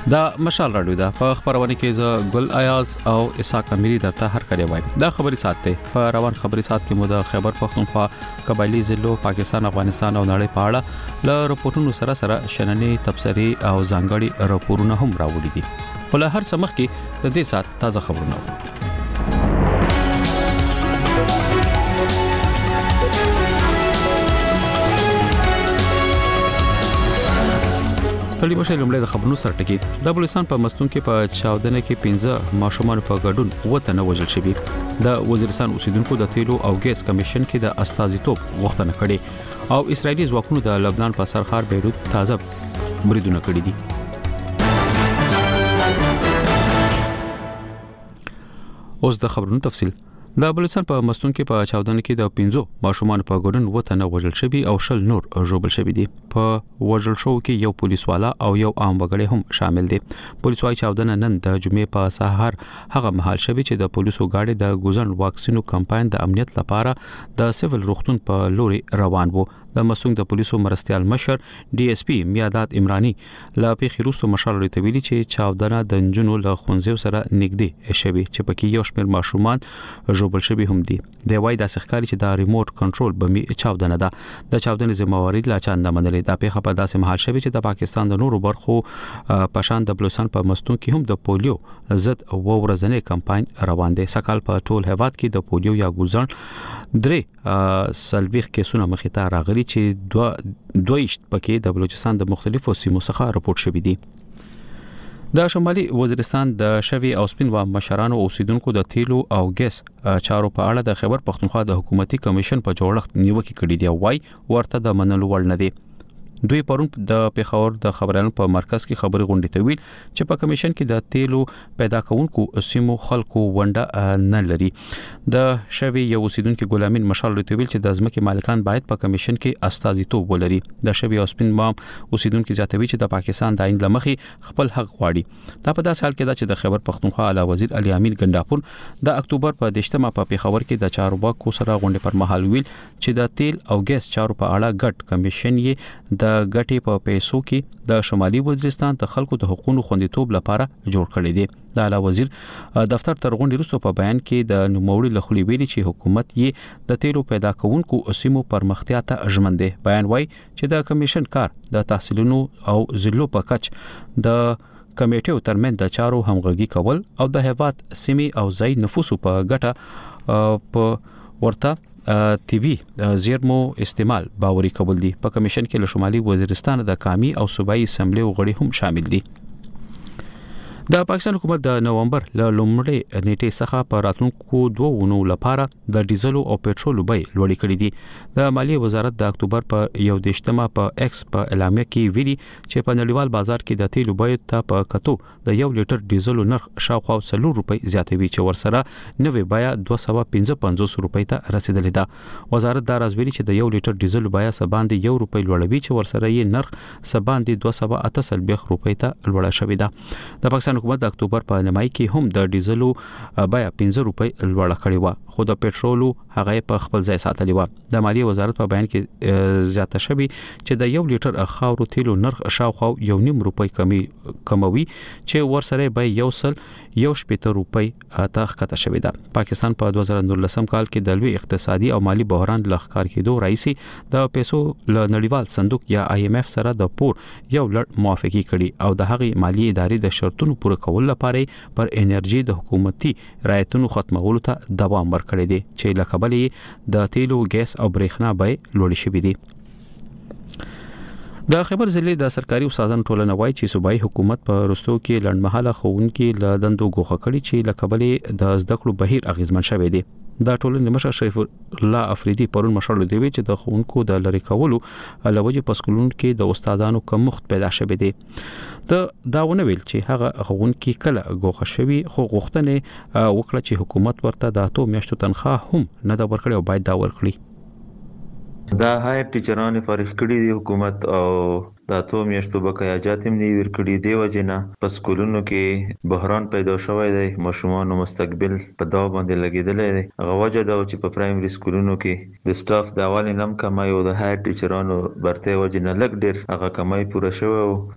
دا مشال رادیو ده په خبرونه کې ز ګل ایاز او اسحاق اميري درته هر کړي وایم دا خبري ساتي په روان خبري سات کې مو د خیبر پختونخوا قبایلی ضلعو پاکستان افغانستان او نړۍ په اړه ل رپورټونو سره شننې تبصري او ځانګړي رپورټونه هم راوړي دي ول هر سمخ کې د دې سات تازه خبرونه ستړي مشه لمړی د خبرونو سره ټکی د بلوچستان په مستون کې په چاودنه کې 15 ماشومان په ګډون وته نه وژل شوي د وزیرستان اوسیدونکو د تیلو او ګیس کمیشن کې د استازیتوب غوښتنه کړې او اسرایلی ځواکونو د لبنان په سرحد بیروت تازه بریدونه کړي دي اوس د خبرونو تفصیل د بلوچستان په مستون کې په چاودنه کې د 15 ماشومان په ګډون وته نه وژل شوي او شل نور ژوبل شوي دي په وژل شو کې یو پولیس والا او یو عام وګړی هم شامل دي پولیس وايي چاودنه نن د جمعې په سهار هغه مهال شوي چې د پولیسو گاډي د ګوزن واکسینو کمپاین د امنیت لپاره د سیول روغتون په لوري روان وو د مسونګ د پولیسو مرستيال مشر ډي اس پی میادات عمراني لا پیښې وروسته مشال لري ویلي چې چاودنه د جنونو له خونځو سره نږدې شوي چې پکې یو شمېر ماشومان ژوبل شوي هم دي د وای د سخکاري چې د ریموټ کنټرول بمي چاودنه ده د چاودنې ذمہواری لا چانه منلې د پیښه په داسې محل شوي چې د پاکستان د نورو برخو پشان د بلوچستان په مستون کې هم د پولیو ضد ورځنی کمپاین روان دي سکهال په ټول هواد کې د پولیو یا ګوزن درې سلويخ کیسونه مخې ته راغلي چې دویشت پکې د بلوچستان د مختلفو سیمو څخه راپورټ شوي دي د شمالي وزیرستان د شوی او سپین و مشرانو اوسیدونکو د تیلو او ګیس چارو په اړه د خیبر پختونخوا د حکومتي کمیشن په جوړښت نیوکه کړې دی وای ورته د منلو وړ نه دی دوی پرون د پیښور د خبرانو په مرکز کې خبري غونډې ته ویل چې په کمیشن کې د تیلو پیدا کونکو سیمو خلکو ونده نه لري د شوی یو اوسیدونکو ګلامین مشال لري ویل چې د ځمکې مالکان باید په کمیشن کې استازیتوب ولري د شوی او سپین مام اوسیدونکو زیاتوي چې د پاکستان د عین لمخې خپل حق غواړي دا په داسې حال کې دا چې د خیبر پختونخوا اعلی وزیر علي امین ګنداپور د اکتوبر په 10مه په پیښور کې د چارواکو سره غونډه پر مهال ویل چې د تیل او ګیس چارو په اړه ګډ کمیشن یې د ګټې په پیسو کې د شمالي وزیرستان د خلکو د حقوقو خوندیتوب لپاره جوړ کړی دی د اعلی وزیر دفتر تر غونډې وروسته په بیان کې د نوموړي لخوا ویلي چې حکومت یې د تیلو پیدا کوونکو سیمو پرمختیا ته ژمن دی بیان وایي چې د کمیشن کار د تحصیلونو او ضلعو په کچ د کمیټو ترمن د چارو همغږي کول او د هیواد سیمې او ځای نفوسو په ګټه په ورته طبي زیرمو استعمال باوري کول دي په کمیشن کې له شمالي وزیرستان د قومي او صوبایي اسمبلی غړي هم شامل دي د پاکستان حکومت د نومبر له لومړۍ نیټې څخه په راتلونکو 2 ونو لپاره د ډیزل او پېټرول بیې لوړې کړې دي د مالیې وزارت د اکتوبر په 11مه په ایکس په اعلامیه کې ویلي چې په نړیوال بازار کې د تیلو بیې ته په کتو د 1 لیټر ډیزل نرخ شاوخوا 4 روپۍ زیاتوي چې ورسره نوې بیه 255 روپۍ ته رسیدلې ده وزارت دا راز ویلي چې د 1 لیټر ډیزل بیه سباندې 1 روپۍ لوړوي چې ورسره یې نرخ سباندې 288 روپۍ ته لوړه شوې ده د پاکستان حکومت د اکتوبر په نیمای کې هم د ډیزلو بیه 15 روپۍ لوړه کړې و خو د پېټرولو هغه په خپل ځای ساتلی و د مالیې وزارت په بیان کې زیاته شوی چې د 1 لیټر خاورو تیلو نرخ شاوخوا 1.5 روپۍ کموي چې ورسره به 1.1 روپۍ ته ښکته شوی ده پاکستان په 2019 کال کې د لوی اقتصادي او مالی بحران لخر کېدو رئیسي د پیسو له نړیوال صندوق یا IMF سره د پور یو لړ موافقه کړي او د هغې مالی ادارې د شرطونو پوره کول لپاره پر انرژي د حکومتي رعایتونو ختمولو ته دوام ورکړي دي چې لکبلې د تیلو ګیس او برېښنا بیې لوړې شوې دي د خیبر ضلع د سرکاري استادانو ټولنه وایي چې صوبایي حکومت په رستو کې لړمحاله خوونکي له دندو ګوښه کړي چې لکبلې د زده کړو بهیر اغیزمن شوی دی د ټولنې مشر شریف الله افریدي پرون مشر دی چې د خوونکو د لری کولو لوجه پسکولون کې د استادانو کمښت پیدا شوی دی داونه ویل چې هغه خوونکي کله ګوښه شوی خو غوښتنه وکړه چې حکومت ورته د 2 میاشتو تنخواه هم نه دا ورکړي او باید دا ورکړي دا هایر ټیچرانو فارغ کړي دي حکومت او د 2 میاشتو بقایاجات هم نه ورکړي دی وجنه په سکولونو کې بحران پیدا شوی دی ماشومان مستقبل په دا باندې لګیدل دی هغه وجه دا چې په پرایمري سکولونو کې د سټاف د اول نم کمای او د هایر ټیچرانو برته وجنه لګ ډیر هغه کمای پوره شوی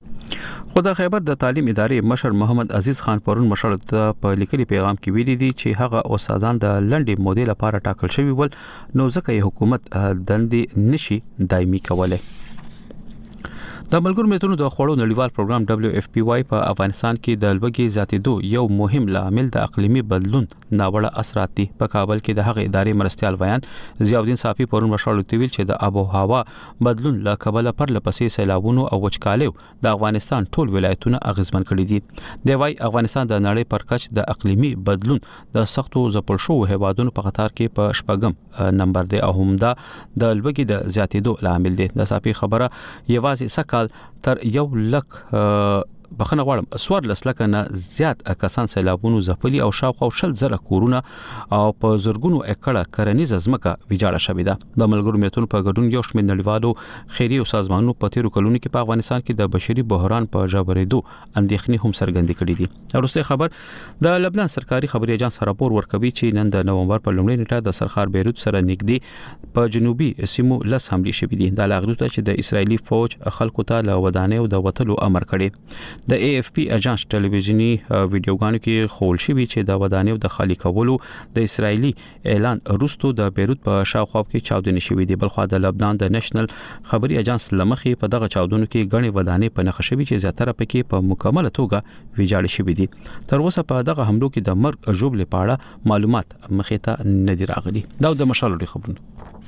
خو د خیبر د تعلیم ادارې مشر محمد عزیز خان پرون مشر ته په لیکلي پیغام کې ویلي دي چې هغه استادان د لنډې مودې لپاره ټاکل شوی ول نو ځکه حکومت دندې نشي دایمي کولای. د ملګرو ملتونو د خوړو نړیوال پروګرام WFP په افغانستان کې د لوږې زیاتېدو یو مهم لامل د اقلیمي بدلون ناوړه اثرات دي. په کابل کې د هغې ادارې مرستيال بیان ضیاءالدین صافي پرون مشورې ویل چې د آب او هوا بدلون له کبله پر لپسې سیلابونو او وچکالیو د افغانستان ټول ولایتونه اغیزمن کړي دي. دی وايي افغانستان د نړۍ پر کچ د اقلیمي بدلون د سختو ځپل شوو هیوادونو په قطار کې په شپږم نمبر دی او همدا د لوږې د زیاتېدو لامل دی. د صافي خبره یوازې سکه تر 100,000 بخنه غواړم 14 نه زیات کسان سیلابونو ځپلي او شاوخوا 60,000 کورونه او په زرګونو ایکړه کرنیزه ځمکه ویجاړه شوې ده. د ملګرو ملتونو په ګډون یو شمېر نړیوالو خیري او سازمانونو په تیرو کلونو کې په افغانستان کې د بشري بحران په ژورېدو اندېښنې هم څرګندې کړې دي. وروسته خبر د لبنان سرکاري خبري اژانس راپور ورکوي چې نن د نومبر په لومړۍ نیټه د سرخار بیروت سره نږدې په جنوبي سیمو لس حملې شوې دي. د لاغروته چې د اسرایلی فوج خلکو ته له ودانیو د وټلو امر کړي. د AFP اژانس ټلویزیونی ویډیوګانو کې خول شوی چې د ودانیو د خالی کولو د اسرایلی اعلان وروسته د بیروت په شاوخوا کې چاودنې شوې دي. بلخو د لبنان د نېشنل خبري اژانس لمخې په دغه چاودنو کې غني ودانې په نخښه شوی چې زیاتره پکې په مکمله توګه ویجاړ شوی دي. تر اوسه په دغه حملو کې د مرګ ژوبل پاړه معلومات مخې ته نه دي راغلي. دا د مشالو خبرونه.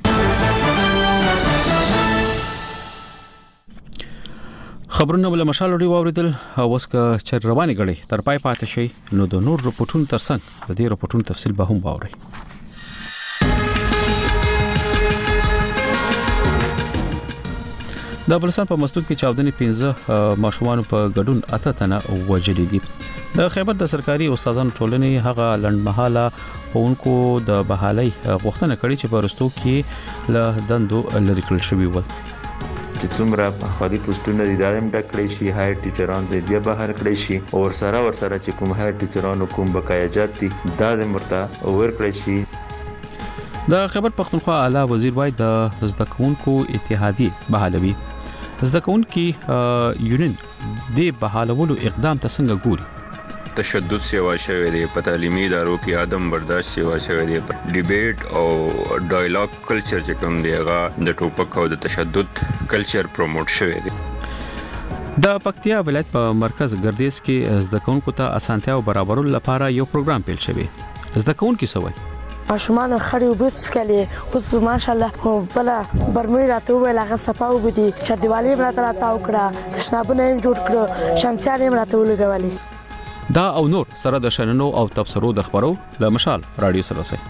خبرونه ول مشالوړي واوریدل او وسکه چر رواني غړي تر پای پاتې شي نو د نور رپورټونو ترڅنګ د دې رپورټونو تفصیل به هم واوري. د بلوچستان په مستون کې چاودنې 15 ماشومان په ګډون اته تنه وژلي دي. د خیبر د سرکاري استادانو ټولنې هغه لنډمحاله پونکو د بحالي غوښتنه کړې چې په رستو کې له دندو لری کړل شوی و. چې څومره خالي پوسټونه دي دایم ټکړې شي هایر ټیچران دې بیا بهر کړی شي او ورسره چې کوم هایر ټیچرانو کوم بقایاجات دي دا د مرته ور کړی شي. د خیبر پختونخوا اعلی وزیر وای د زده کوونکو اتحادیه بحالوي. زده کوونکو یونین د بحالولو اقدام ته څنګه ګوري؟ تشدد سیوا شوی دی په تعلیمي ادارو کې عدم برداشت سیوا شوی دی ډیبیټ او ډایلاګ کلچر چې کوم دی هغه د ټوپک او د تشدد کلچر پروموټ شوی دی. د پکتیا ولایت په مرکز ګردیز کې زده کوونکو ته اسانتیا او برابرولو لپاره یو پروګرام پیل شوی. زده کوونکو سوي ماشومان خړې وبد سکلي اوس ماشاءالله بلا برمې راته ویل هغه صفاو بده چې دیوالې براته راته وکړه تشنابونه هم جوړ کړو شمسیانې هم راته ولګولې. دا او نور سره د شننو او تبصرو د خبرو له مشال رادیو سره سي.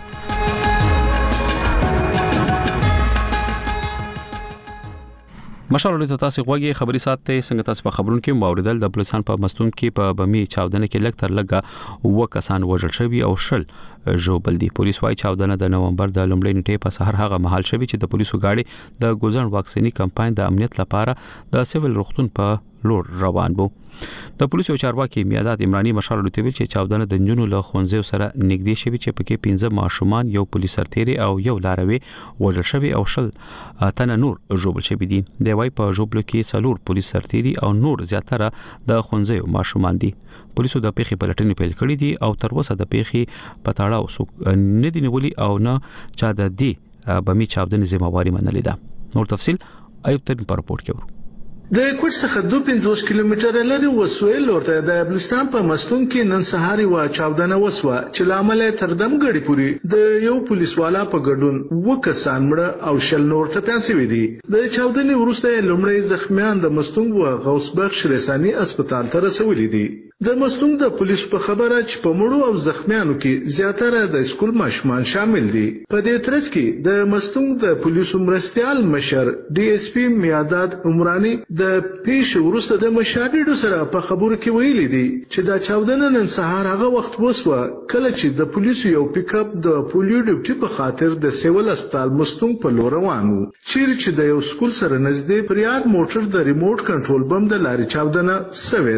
مشال ته تاسو غوږی خبري ساتي څنګه تاسو په خبرونو کې موریدل د بلوچستان په مستون کې په بمی چاودنه کې لګ تر لګه وکسان وژل شوی او شل ژوبل دي. پولیس وايي چاودنه د نومبر د لومړۍ نیټې په سحر هغه محل شوی چې د پولیسو گاډي د ګوزن واکسینی کمپاین د امنیت لپاره د سیویل روغتون په لور روان بو. د پولیسو چارواکي میادات عمرانی مشال لوتویل چې چاودنه د جنونو له خونځو سره نږدې شوی چې پکې 15 ماشومان یو پولیس سرتیري او یو لاروي وژل شوی او شل تنه نور ژوبل شوی دي. د وای په ژوبلو کې څلور پولیس سرتیري او نور زیاتره د خونځو ماشومان دي. پولیسو د پیښې پلټنې پیل کړې دي او تر اوسه د پیښې پتاړه اوسو نه دي نیولي او نه چا د دې بمی چاودنې ذمہواری منلې ده. نور تفصیل ایوب تر په رپورت کې ورو. د کوټ څخه 250 کیلومتره لري وسویل لورته د بلوچستان په مستون کې نن سهار و چاودنه وسوه چې لامل تر دم غړي پوری د یو پولیس والا په ګډون وکسان مړه او شل نور ته پنځوي دي. د چاودنې وروسته لومړی زخمیان د مستون و غوث بخش رساني هسپتال ته رسولي دي. د مستون د پولیس په خبره چې په مړو او زخمیانو کې زیاتره د سکول ماشومان شامل دي. په دې ترڅ کې د مستون د پولیسو مرستيال مشر DSP میادات عمرانی د پیښ وروسته د مشاهدینو سره په خبرو کې ویلي دي چې دا چاودنه نن سهار هغه وخت وسوه کله چې د پولیسو یو پیک اپ د پولیو ډیوټي په خاطر د سیول هسپتال مستون په لور روان و چې د یو سکول سره نږدې پریاد موټر د ریموټ کنټرول بم د لارې چاودنه سوې ده.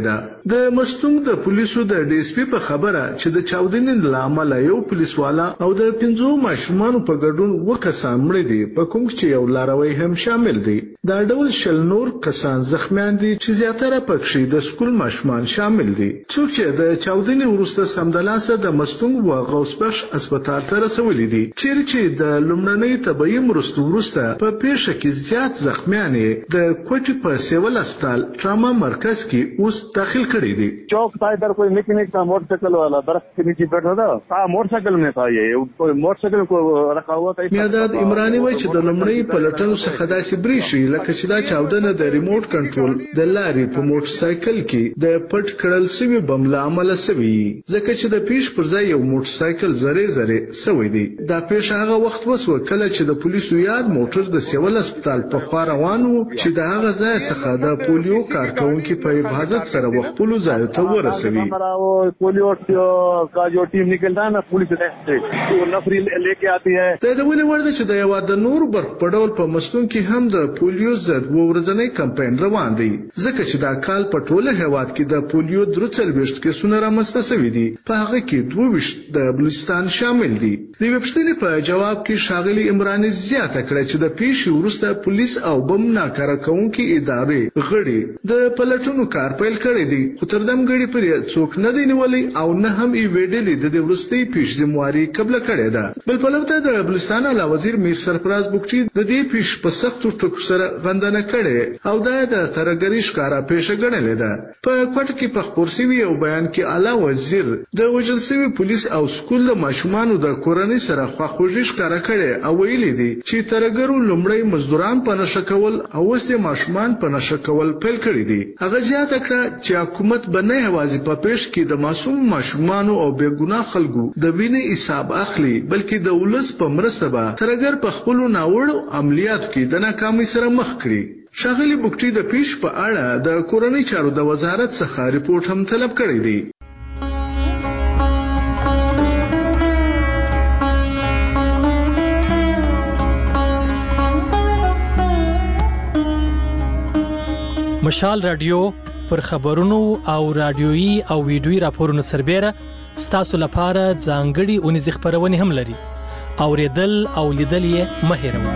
د مستونګ د پولیسو د ډي اس پی په خبره چې د چاودنې لامل یو پولیس والا او د 5 ماشومان په ګډون وکسان مړ دي په کوم چې یو لاروي هم شامل دي دا ډول شل نور کسان زخمیان دي چې زیاتره پکې د سکول ماشومان شامل دي څوک چې د چاودنې وروسته سمدلاسه د مستونګ او غوث بخش هسپتال ته رسولي دي چې د لومړنۍ طبي مرستو وروسته په پیښه کې زیات زخمیان د کوټي په سیول هسپتال ټراما مرکز کې اوس داخل کړي دي चौक था इधर कोई मैकेनिक का मोटरसाइकिल वाला दरख्त के नीचे बैठा था मोटरसाइकिल में था ये कोई मोटरसाइकिल को रखा हुआ था میاداد عمرانی وای چې د لومړنۍ پلټنو څخه داسې بریشي لکه چې دا چاودنه د ریموټ کنټرول د لارې په موټرسایکل کې د پټ کړل سوي بم له امله سوي ځکه چې د پیښ پر ځای یو موټرسایکل زره سوي دي دا پیښه هغه وخت وسو کله چې د پولیسو یاد موټر د سیول هسپتال په خوا روان وو چې د هغه ځای څخه د پولیو کارکونکو په حفاظت سره وخپلو ځای ته ورسوي پولیو کا جو ټیم نکلتا ہے نا پولیس وہ نفری لیके آتی ہے د ولې ورده چې د یو د نور برخ په ډول په مستون کې هم د پولیو ضد ورځنی کمپاین روان دی ځکه چې دا کال په ټوله هیواد کې د پولیو 23 کیسونه رامنځته شوي دي په هغه کې 22 د بلوچستان شامل دي د وبشتنې په جواب کې شاغلي عمراني زیاته کړه چې د پیښې وروسته پولیس او بم ناکاره کوونکي ادارې غړي د پلټونو کار پیل کړی دی خو تر دم غړي پر څوک نه دی نیولې او نه هم ای ویډلې د ورستۍ پیښ ذمہواری قبل کړی ده بل په لورته د بلوچستان اعلی وزیر میر سرفراز بوکچي د دې پیښ په سختو ټکو سره غندنه کړي او د ترګری ښکارا پیښه ګڼلې ده په کوټ کې په خبرسوي او بیان کې اعلی وزیر د وجل سوي پولیس او سکول د ماشومان د کورنۍ سره خواخوږي ښکارا کړي او ویلي دي چې ترګرو لومړی مزدوران په نشه کول او وسه ماشومان په نشه کول پیل کړي دي هغه زیاته کړه چې حکومت بنه هوازي په پیښ کې د معصوم ماشومان او بېګناه خلکو د وینې حساب اخلي بلکې د ولس په مرسته به ترګر په خپل ناوړو عملیاتو کې د ناکامۍ سره مخ کړي شاغلي بوکټي د پیښ په اړه د کورنۍ چارو د وزارت څخه ریپورت هم طلب کړی دی مشال رادیو پر خبرونو او رادیويي او ویډیويي راپورونو سربېره ستاسو لپاره ځانګړي اونیز خبرونه هم لري اوریدل او لیدل یې مه هېروئ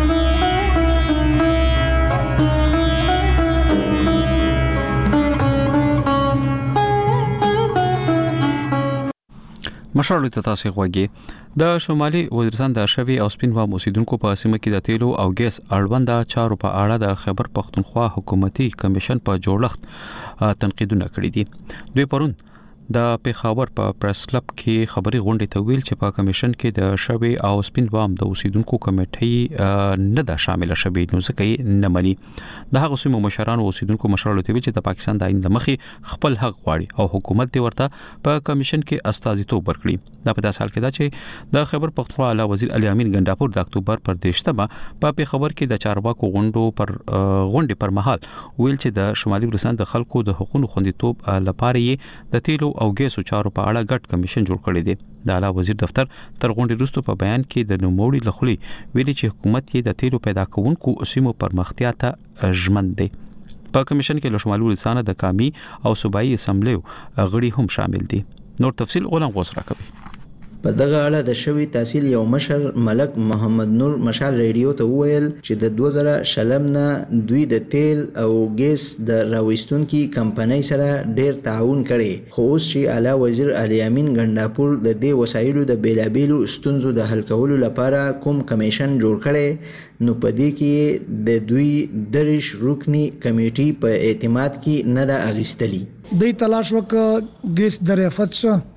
مشرلو ته تاسو غوږی د شمالي وزیرستان د شوی او سپینوا موسیدونکو په سیمه کې د تیلو او ګیس اړوند چارو په اړه د خیبر پختونخوا حکومتي کمیشن په جوړښت تنقیدونه کړي دي دوی پرون د پیښور په پریس کلب کې خبري غونډه ته ویل چې په کمیشن کې د شوی او سپینوام د اوسیدونکو کمیټې نه ده شامل شوی نو ځکه نه مني د هغه سیمو مشرانو اوسیدونکو مشرانو ته ویل چې د پاکستان د آئین د مخې خپل حق غواړي او حکومت دی ورته په کمیشن کې استازیتوب ورکړي دا په داسې حال کې دا چې د خیبر پختونخوا اعلی وزیر علي امین ګنداپور د اکتوبر پر 13مه په پیښور کې د چارواکو غونډې پر مهال ویل چې د شمالي وزیرستان د خلکو د حقوقو خوندیتوب لپاره د تیلو او ګیسو چارو په اړه ګډ کمیشن جوړ کړی دی د اعلی وزیر دفتر تر غونډې وروسته په بیان کې د نوموړي لخوا ویلي چې حکومت یې د تیلو پیدا کوونکو سیمو پرمختیا ته ژمن دی په کمیشن کې له شمالي وزیرستان د قومي او صوبایي اسمبلیو غړي هم شامل دي نور تفصیل غلام غوث راکوي په دغه اړه د شوی تحصیل یو مشر ملک محمد نور مشال ریډیو ته وویل چې د 2000 نه دوی د تیل او ګیس د راوستونکو کمپنۍ سره ډیر تعاون کړي خو اوس چې اعلی وزیر علي امین ګنداپور د دې وسایلو د بیلابیلو ستونزو د حل کولو لپاره کوم کمیشن جوړ کړي نو په دې کې د دوی درش رکنی کمیټي په اعتماد کې نه دا اغستلی دوی تلاش وک ګیس درافت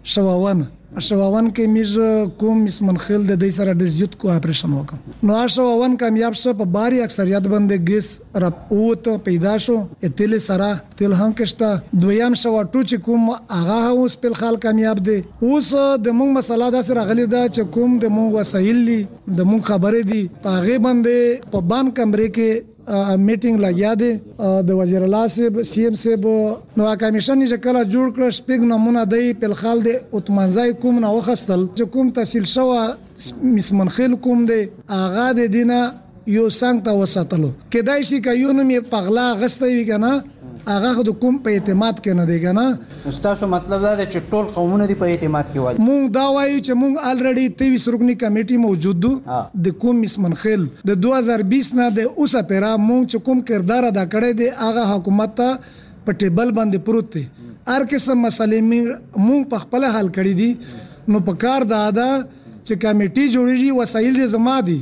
شواون کې میز کوم اسمنخیل د دې سره د زیات کو اپریشن وکم نو شواون کامیاب شه په باري اکثریت باندې ګیس راوت پیدا شو اتل سره تل هم کشته دویم شو ټو چې کوم هغه اوس په خال کامیاب دي اوس د مونږ مسله دا سره غلي دا چې کوم د مونږ وسایل دي د مونږ خبره دي هغه باندې په بان کمرې کې میټینګ لګیا دی د وزیر الله صاحب سی ام صاحب نو کمیشن چې کله جوړ کړ شپږ نمونه دی په خال د اتمنځای کوم نو وخستل چې کوم تحصیل شو مسمنخیل کوم دی اغا د دینه یو څنګه وساتلو کدای شي ک یو نو می پغلا غستې وی کنه هغه د کوم په اعتماد کې نه دی کنه. تاسو مطلب دا دی چې ټول قومونه دی په اعتماد کې وایي. مونږ دا وایو چې مونږ الریډي 23 رکنی کمیټي موجود دو د کوم مسمنخیل د 2020 نه د اوسه پیرا مونږ چې کوم کردار ادا کړی دی هغه حکومت ته په ټیبل باندې پروت دی. هر قسم مسلې مونږ په خپل حل کړی دي نو په کار دا چې کمیټي جوړیږي وسایل دې زما دي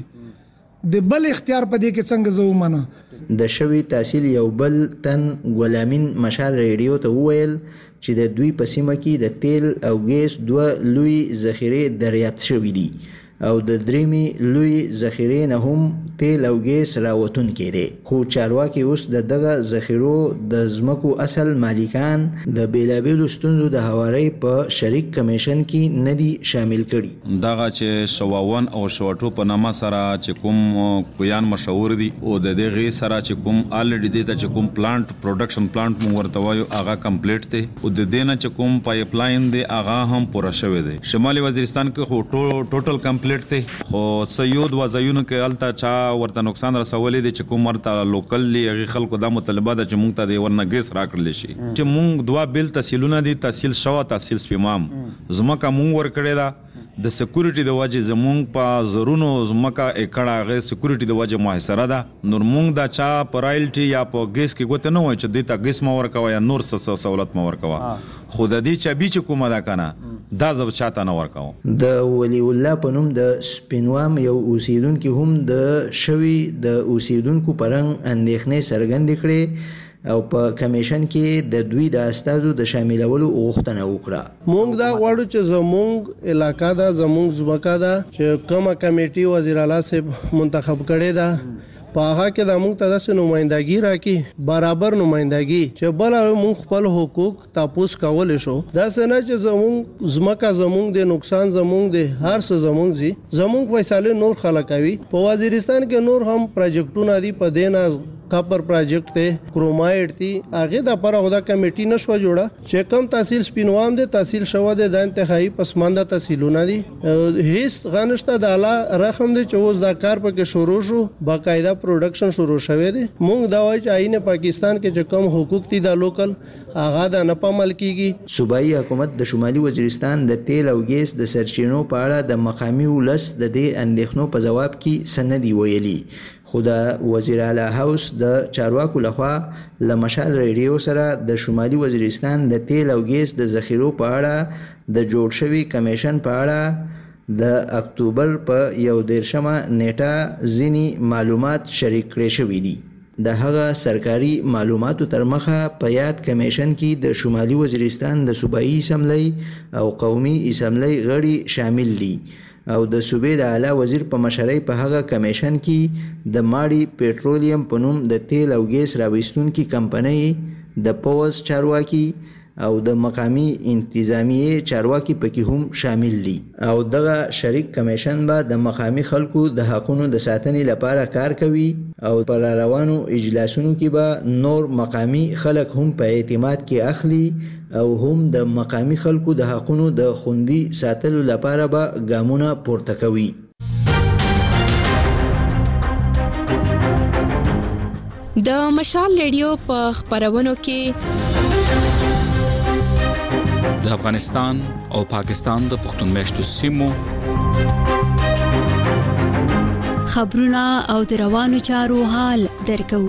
د بل اختیار په دې کې څنګه زو منه. د شوی تحصیل یو بل تن غلامین مشال ریډیو ته وویل چې د دوی په سیمه کې د تیل او ګیس دوه لوی ذخیره دریافت شوې دي او د دریمي لوی ذخیره نه هم تیل او ګیس راوتون کړي. خو چارواکي اوس دغه ذخیرو د زمکو اصل مالکان د بیلابیلو ستونزو د هواري په شریک کمیشن کې ندي شامل کړي. دغه چې شواون او شوټو په نامه سره چې کوم کویان مشهور دي او د دغه سره چې کوم الریډي د چې کوم پلانټ پروډکشن پلانټ مو ورته وایو هغه کمپلیټ دی او د دینه چې کوم پایپ لاین دی هغه هم پوره شوی دی. شمالي وزیرستان کې خو ټوټل کمپلیټ دی خو سيود وزایونو کې الته چا ورته نقصان رسولې دي چې کوم ورته لوکل هغه خلکو د مطالبه ده چې مونږ ته د ورنګیس راکړل شي چې مونږ دوا بیل تحصیلونه دي تحصیل شوا تحصیل سپمام زمکه مونږ ور کړی دا د سکیورټي د وجه زمونږ په زرونو زمکه اکړه غي سکیورټي د وجه محاصره ده نور مونږ دا چا پرایلټي یا په ګیس کې ګوت نه وای چې د تا ګیس مور کوا یا نور څه سہولت مور کوا خو د دې چا بیچ کومه دا کنه دا زب چاته نه ورکاو. د ولی الله په نوم د سپینوام یو اوسیدونکو هم د شوی د اوسیدونکو پرنګ اندېښنې څرګندې کړې او په کمیشن کې د دوی د استادو د شاملولو غوښتنه وکړه. مونږ دا غواړو چې زمونږ علاقہ دا زمونږ ځمکه دا چې کومه کمیټي وزیر اعلی صاحب منتخب کړي دا په هغه کې د موږ ته د نمائندګي راکې برابر نمائندګي چې بل موږ خپل حقوق تاسو کول شو دا څنګه چې زموږ زمکه زموږ د نقصان زموږ د هر څه زموږ زی زموږ فیصله نور خلک کوي. په وزیرستان کې نور هم پروجیکټونه دي په دینا کاپر پروجیکټ ته کرومایډ دي هغه د پر هدا کمیټي نشو جوړه چې کم تحصیل سپینوام دي تحصیل شوا دي د انتخابي پسمانده تحصیلونه دي هیڅ غنښت د اعلی رقم دي چې اوس دا کار پکې شروع شو باقاعده پروډکشن شروع شوه دي. مونږ دا وایي چې آئین پاکستان کې چې کم حقوق دي د لوکل هغه د نه پامل کیږي. صوبایي حکومت د شمالي وزیرستان د تیل او ګیس د سرچینو په اړه د مقامي ولس د دې اندېښنو په جواب کې سندي ویلي خو د وزیر اعلی هاوس د چارواکو لخوا لمشال ریډیو سره د شمالي وزیرستان د تیل او ګیس د ذخیرو په اړه د جوړ شوی کمیشن په اړه د اکتوبر په 11مه نیټه ځینی معلومات شریک کړي شوې دي. د هغه سرکاري معلوماتو تر مخه په یاد کمیشن کې د شمالي وزیرستان د صوبایي اسمبلی او قومي اسمبلی غړي شامل دي او د صوبې د اعلی وزیر په مشرۍ په هغه کمیشن کې د ماړي پېټرولیم په نوم د تیل او ګیس راوستونکو کمپنۍ د پوز چارواکي او د مقامی انتظامیه چارواکي پکې هم شامل دي او دغه شریک کمیشن به د مقامی خلکو د حقوقو د ساتنې لپاره کار کوي او پر روانو اجلاسونو کې به نور مقامی خلک هم په اعتماد کې اخلي او هم د مقامی خلکو د حقوقو د خوندي ساتلو لپاره به ګامونه پورته کوي. د مشال ریډیو په خبرونو کې د افغانستان او پاکستان د پښتون میشتو سیمو خبرونه او د روانو چارو حال درکو.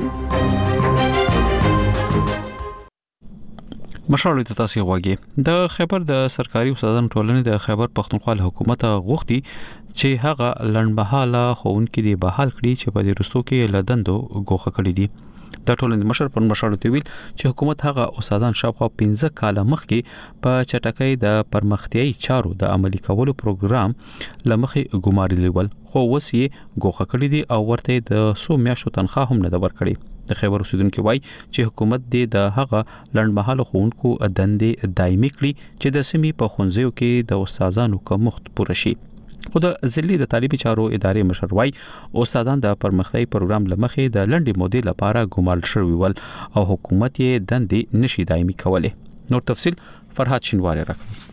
مشال ته تاسو غواګي د خیبر د سرکاري استادانو ټولنې د خیبر پښتونخوا حکومت غوښتي چې هغه لړمحاله خوونکې دی بحال کړي چې په دې رستو کې لدندو غوخه کړي دي. د ټولنې مشر پر مشال ته ویل چې حکومت هغه استادان شاوخوا 15 کال مخکې په چټکۍ د پرمختیايي چارو د عملي کولو پروګرام لمخې ګمارلی ول خو وسې غوخه کړي دي او ورته د 100 میاشتو تنخواه هم نه ورکړي. د خیبر اوسیدونکو وای چې حکومت د هغه لړمحاله خوونکو دندې دایمي کړي چې د سیمې په خونځیو کې د استادانو کمښت پوره شي. خو د ضلعي د تعلیمي چارو ادارې مشر وای استادان د پرمختیايي پروګرام لمخې د لنډي مودې لپاره ګمارل شوی ول او حکومت یې دندې نشي دایمي کوله. نور تفصيل فرهاد شینواری راکړي.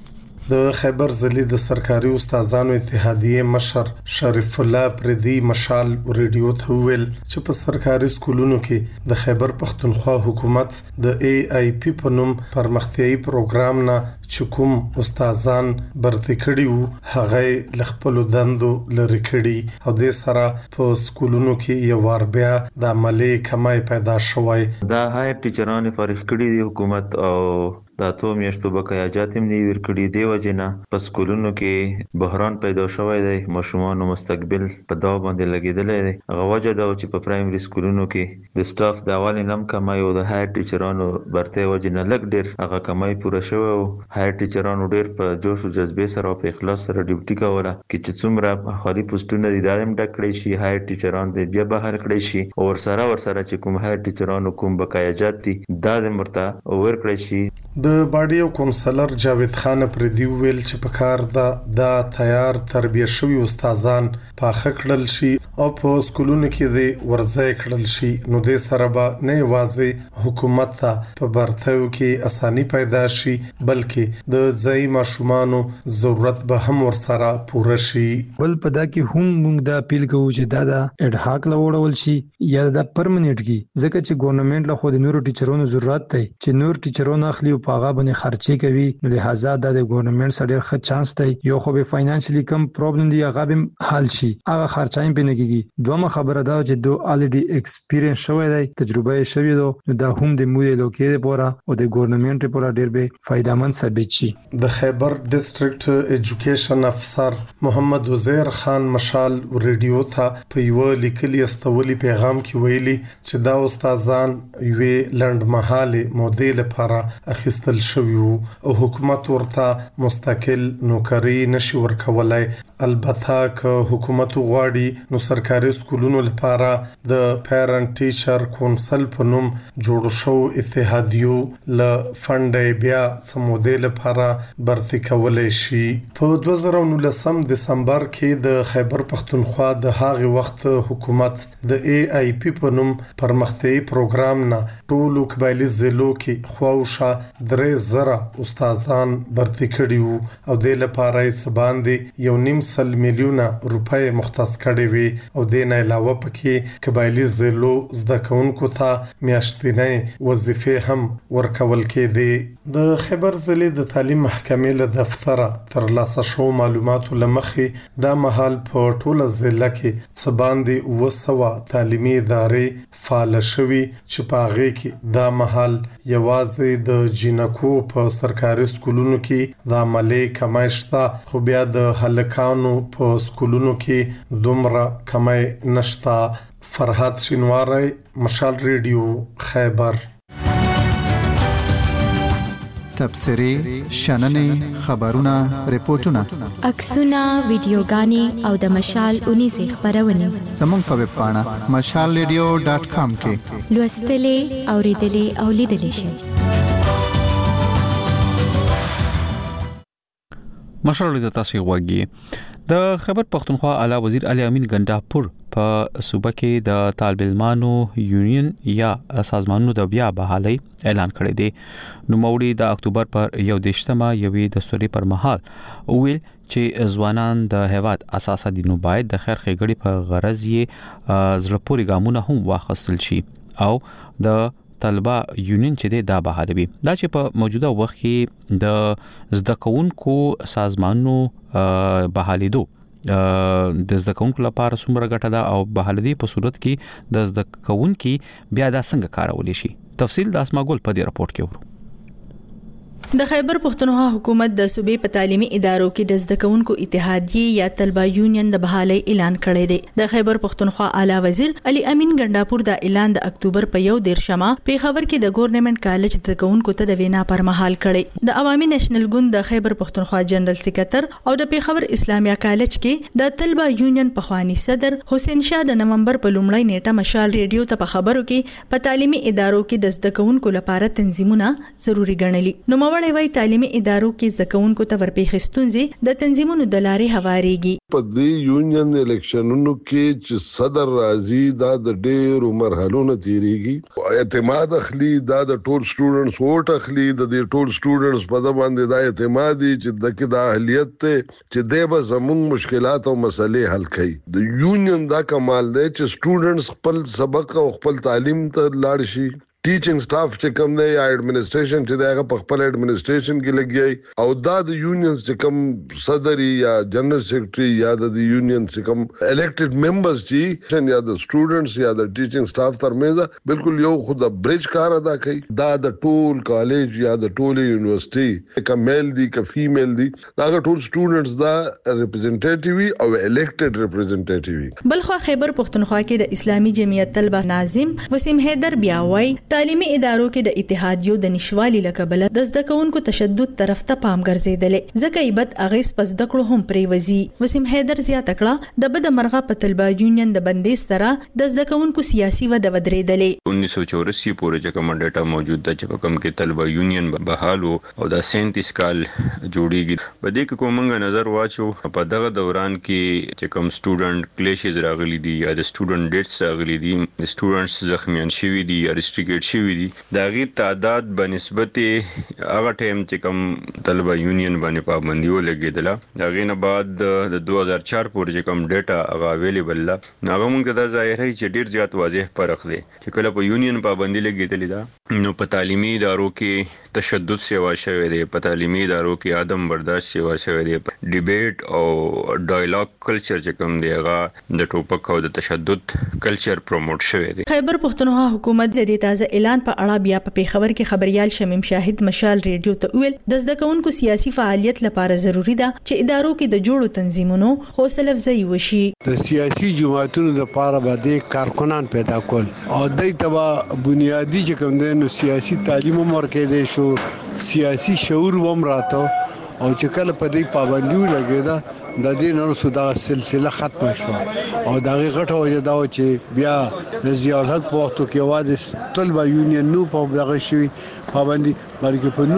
د خیبر ضلع د سرکاري استادانو اتحادیه مشر شریف الله پردي مشال ریډیو ته ویل چې په سرکاري سکولونو کې د خیبر پختونخوا حکومت د AIP په نوم پرمختیایي پروګرام نه چې کوم استادان برتي کړي وو هغه لخپل دندو لري کړي او د سره په سکولونو کې یو ور بیا د عملي کمای پیدا شوی. دا هایر ټیچرانو فارغ کړي دي حکومت او دا تو میاشتو بقایاجات هم نه ورکړي دی وجنه په سکولونو کې بحران پیدا شوی دی ماشومان مستقبل په دا باندې لګیدل دی هغه وجه دا چې په پرایمري سکولونو کې د سټاف د اول نم کمای او د هایر ټیچرانو برته وجنه لګ ډیر هغه کمای پوره شوی او هایر ټیچرانو ډیر په جوش او جذبه سره او په اخلاص سره ډیوټي کوله چې څومره خالي پوسټونه دي دایم ډکړي شي هایر ټیچران دې بیا بهر کړی شي او ورسره چې کوم هایر ټیچرانو کوم بقایاجات دي دا د مرته ور کړی شي. د باډي او کونسلر جاوید خان پردي ویل چې په کار دا تیار تربیه شوی استادان پاخه کړل شي او په سکولونو کې د ورځای کړل شي نو د سره به نه واځي حکومت ته په برتاو کې اساني پیدا شي بلکې د ځای ماشومانو ضرورت به هم ورسره پوره شي. بل په دا کې هم موږ دا اپیل کوو چې دا د اډهاک لوړول شي یا د پرمننت کې ځکه چې ګورنمنت له خو د نورو ټیچرونو ضرورت دی چې نور ټیچرونو اخلي او پاغه باندې خرچي کوي نو لہذا د ګورنمنت سره ډېر ښه چانس دی یو خو به فاینانشلی کم پرابلم دی هغه به حل شي هغه خرچایم به نه کیږي دومره خبره دا چې دو الریډي ایکسپیرینس شوی دی تجربه شوی دو نو دا هم د موږ لوکې لپاره او د ګورنمنت لپاره ډېر به فائدمن ثابت شي. د خیبر ډیسټریکټ ایجوکیشن افسر محمد وزیر خان مشال ریډیو ته په یو لیکلي استولي پیغام کې ویلي چې دا استادان یوې لنډمهاله مودې لپاره اخیستل شوی او حکومت ورته مستقل نوکری نشي ورکولای. البته که حکومت غواړي نو سرکاري سکولونو لپاره د پیرنټ ټیچر کونسل په نوم جوړ شو اتحادیو ل فند بیا سمودې لپاره برتي کولای شي. په 2019 دسمبر کې د خیبر پختونخوا د هغه وخت حکومت د AIP په نوم پرمختیایي پروګرام نه ټول قبایلی ضلعو کې خواوشه 3000 استادان برتي کړي وو او د لپاره یې باندې 1.5 میلیونه روپۍ مختص کړي وي او د نه علاوه پکې قبایلی ضلعو زده کوونکو ته میاشتنۍ وظیفې هم ورکول کېدي. د خیبر ضلع د تعلیم محکمې له دفتره تر لاسه شو معلوماتو لمخې دا مهال په ټوله ضلع کې څه باندې 200 تعلیمي ادارې فعال شوي چې په هغه کې دا مهال یوازې د جنکو په سرکاري سکولونو کې د عملي کمای شته خو بیا د هلکانو په سکولونو کې دومره کمای نشته. فرحات شینواری مشال ریډیو خیبر. تبصرې شننې خبرونه ریپورتونه عکسونه ویډیوګانې او د مشال 19 خبرونه زموږ په ویب پاڼه mashalradio.com کې لوستلې اوریدلې او لیدلې شئ. مشال د تاسو غوږی د خیبر پختونخوا اعلی وزیر علي امین ګنداپور په صوبه کې د طالب علمانو یونین یا سازمانونو د بیا بحالي اعلان کړی دی. نو موري د اکتوبر پر 1 یوې دستوري پر مهال ویل چې ځوانان د هیواد اساسا دي نو باید د خیر ښېګړې په غرض یې زړپوري ګامونه هم واخیستل شي او د طلبه یونین چې دا بحالوي دا چې په موجوده وخت کې د زده کوونکو سازمانونو بحالیدو د زده کوونکو لپاره څومره ګټه ده او بحالدي په صورت کې د زده کوونکو بیا دا څنګه کارول شي. تفصیل د اسماګل په دې راپورټ کې ورو. د خیبر پختونخوا حکومت د صوبې په تعلیمي ادارو کې د زده کوونکو اتحادیه یا طلبه یونین د بحالي اعلان کړی دی. د خیبر پختونخوا اعلی وزیر علي امین ګنداپور د اعلان د اکتوبر په 1 په خبر کې د ګورنمنت کالج د کوونکو ته د وینا پر مهال کړی. د عوامي نېشنل ګوند د خیبر پختونخوا جنرال سکرټر او د پیښور اسلامیه کالج کې د طلبه یونین پخوانی صدر حسین شاه د نومبر په لومړۍ نیټه مشال ریډیو ته په خبرو کې په تعلیمي ادارو کې د زده کوونکو لپاره تنظیمونه ضروری ګڼلي. نو نوموړی وايي تعلیمي ادارو کې زکونکو ته ورپېښ ستونزې د تنظیمونو د لارې هواريږي. په دې یونین الیکشنونو کې چې صدر راځي دا د ډېرو مرحلو تیریږي، اعتماد اخلي، دا د ټول سټوډنټس ووټ اخلي، د دې ټول سټوډنټس په باندې دا اعتماد دي چې دغه د اهلیت ته چې د به زموږ مشکلات او مسلې حل کړي. د یونین دا کمال دی چې سټوډنټس خپل سبق او خپل تعلیم ته لاړ شي. ټیچینګ سټاف چې کوم دی یا ایڈمنسټریشن چې دغه په خپل ایڈمنسټریشن کې لګي او دا د یونینز چې کوم صدر یا جنرال سیکریټري یا د یونین چې کوم الیکټډ ممبرز چې یا د سټوډنټس یا د ټیچینګ سټاف ترمنځ بالکل یو خود برج کار ادا کوي. دا د ټول کالج یا د ټول یونیورسيټي که میل دي که فیمیل دي دا ټول سټوډنټس دا ریپرزینټیټیوي او الیکټډ ریپرزینټیټیوي. بلخو خیبر پختونخوا کې د اسلامي جمعیت طلبه ناظم وسیم حیدر بیا وايي تعلیمي ادارو کې د اتحادیو د نشوالي لکبله د زده کوونکو تشدد طرف ته پام ګرځیدل، ځکه ایبت اغیس پس د کړو هم پریوزي. وسیم حیدر زیاته کړه د بد مرغه په طلبه یونین د بندیز سره د زده کوونکو سیاسي ود ودرېدلې. 1984 پورې چې کوم ډیټا موجود ده چې کوم کې طلبه یونین بحالو او د 37 کال جوړیږي. په دې کې کومه نظر واچو په دغه دوران کې چې کوم سټوډنټ کلیشز راغلي دي یا د سټوډنټ ډیټس راغلي دي، د سټوډنټس زخمیان شوي دي یا ریسټریکټ شوی دي، دا غي تعداد بنسبت هغه ټیم چې کوم طلبه یونین باندې پابندي ولګیدله، دا غي نه بعد د 2004 پورې چې کوم ډیټا هغه اویلیبل ده، هغه موږ ته ظاهري چې ډیر زیات واضح فرق دی چې کله په یونین پابندي لګیدلې ده نو په تعلیمي ادارو کې تشدد سیوا شوی دی، په تعلیمي ادارو کې عدم برداشت سیوا شوی دی، ډیبیټ او ډایلاګ کلچر چې کوم دی هغه د ټوپک او د تشدد کلچر پروموټ شوی دی. خیبر پختونخوا حکومت د دې تازه اعلان په اړه بیا په پیښور کې خبريال شمیم شاهد مشال ریډیو ته ویل د زده کوونکو سیاسي فعالیت لپاره ضروری ده چې ادارو کې د جوړو تنظیمونو حوصله افزایی وشي. د سیاسي جماعتونو لپاره باندې کارکونان پیدا کول او دای ته بنیادی چې کوم د سیاسي تعلیم ورکې دي شو سیاسي شعور هم راته او چې کله په دې پابندي ولګیدا د دې نور سودا سلسله ختم شو او دا غټه وجه دا چې بیا د ضیاء الحق په وخت کې واده طلبه یونین نو په دغه شوی پابندي بلکې په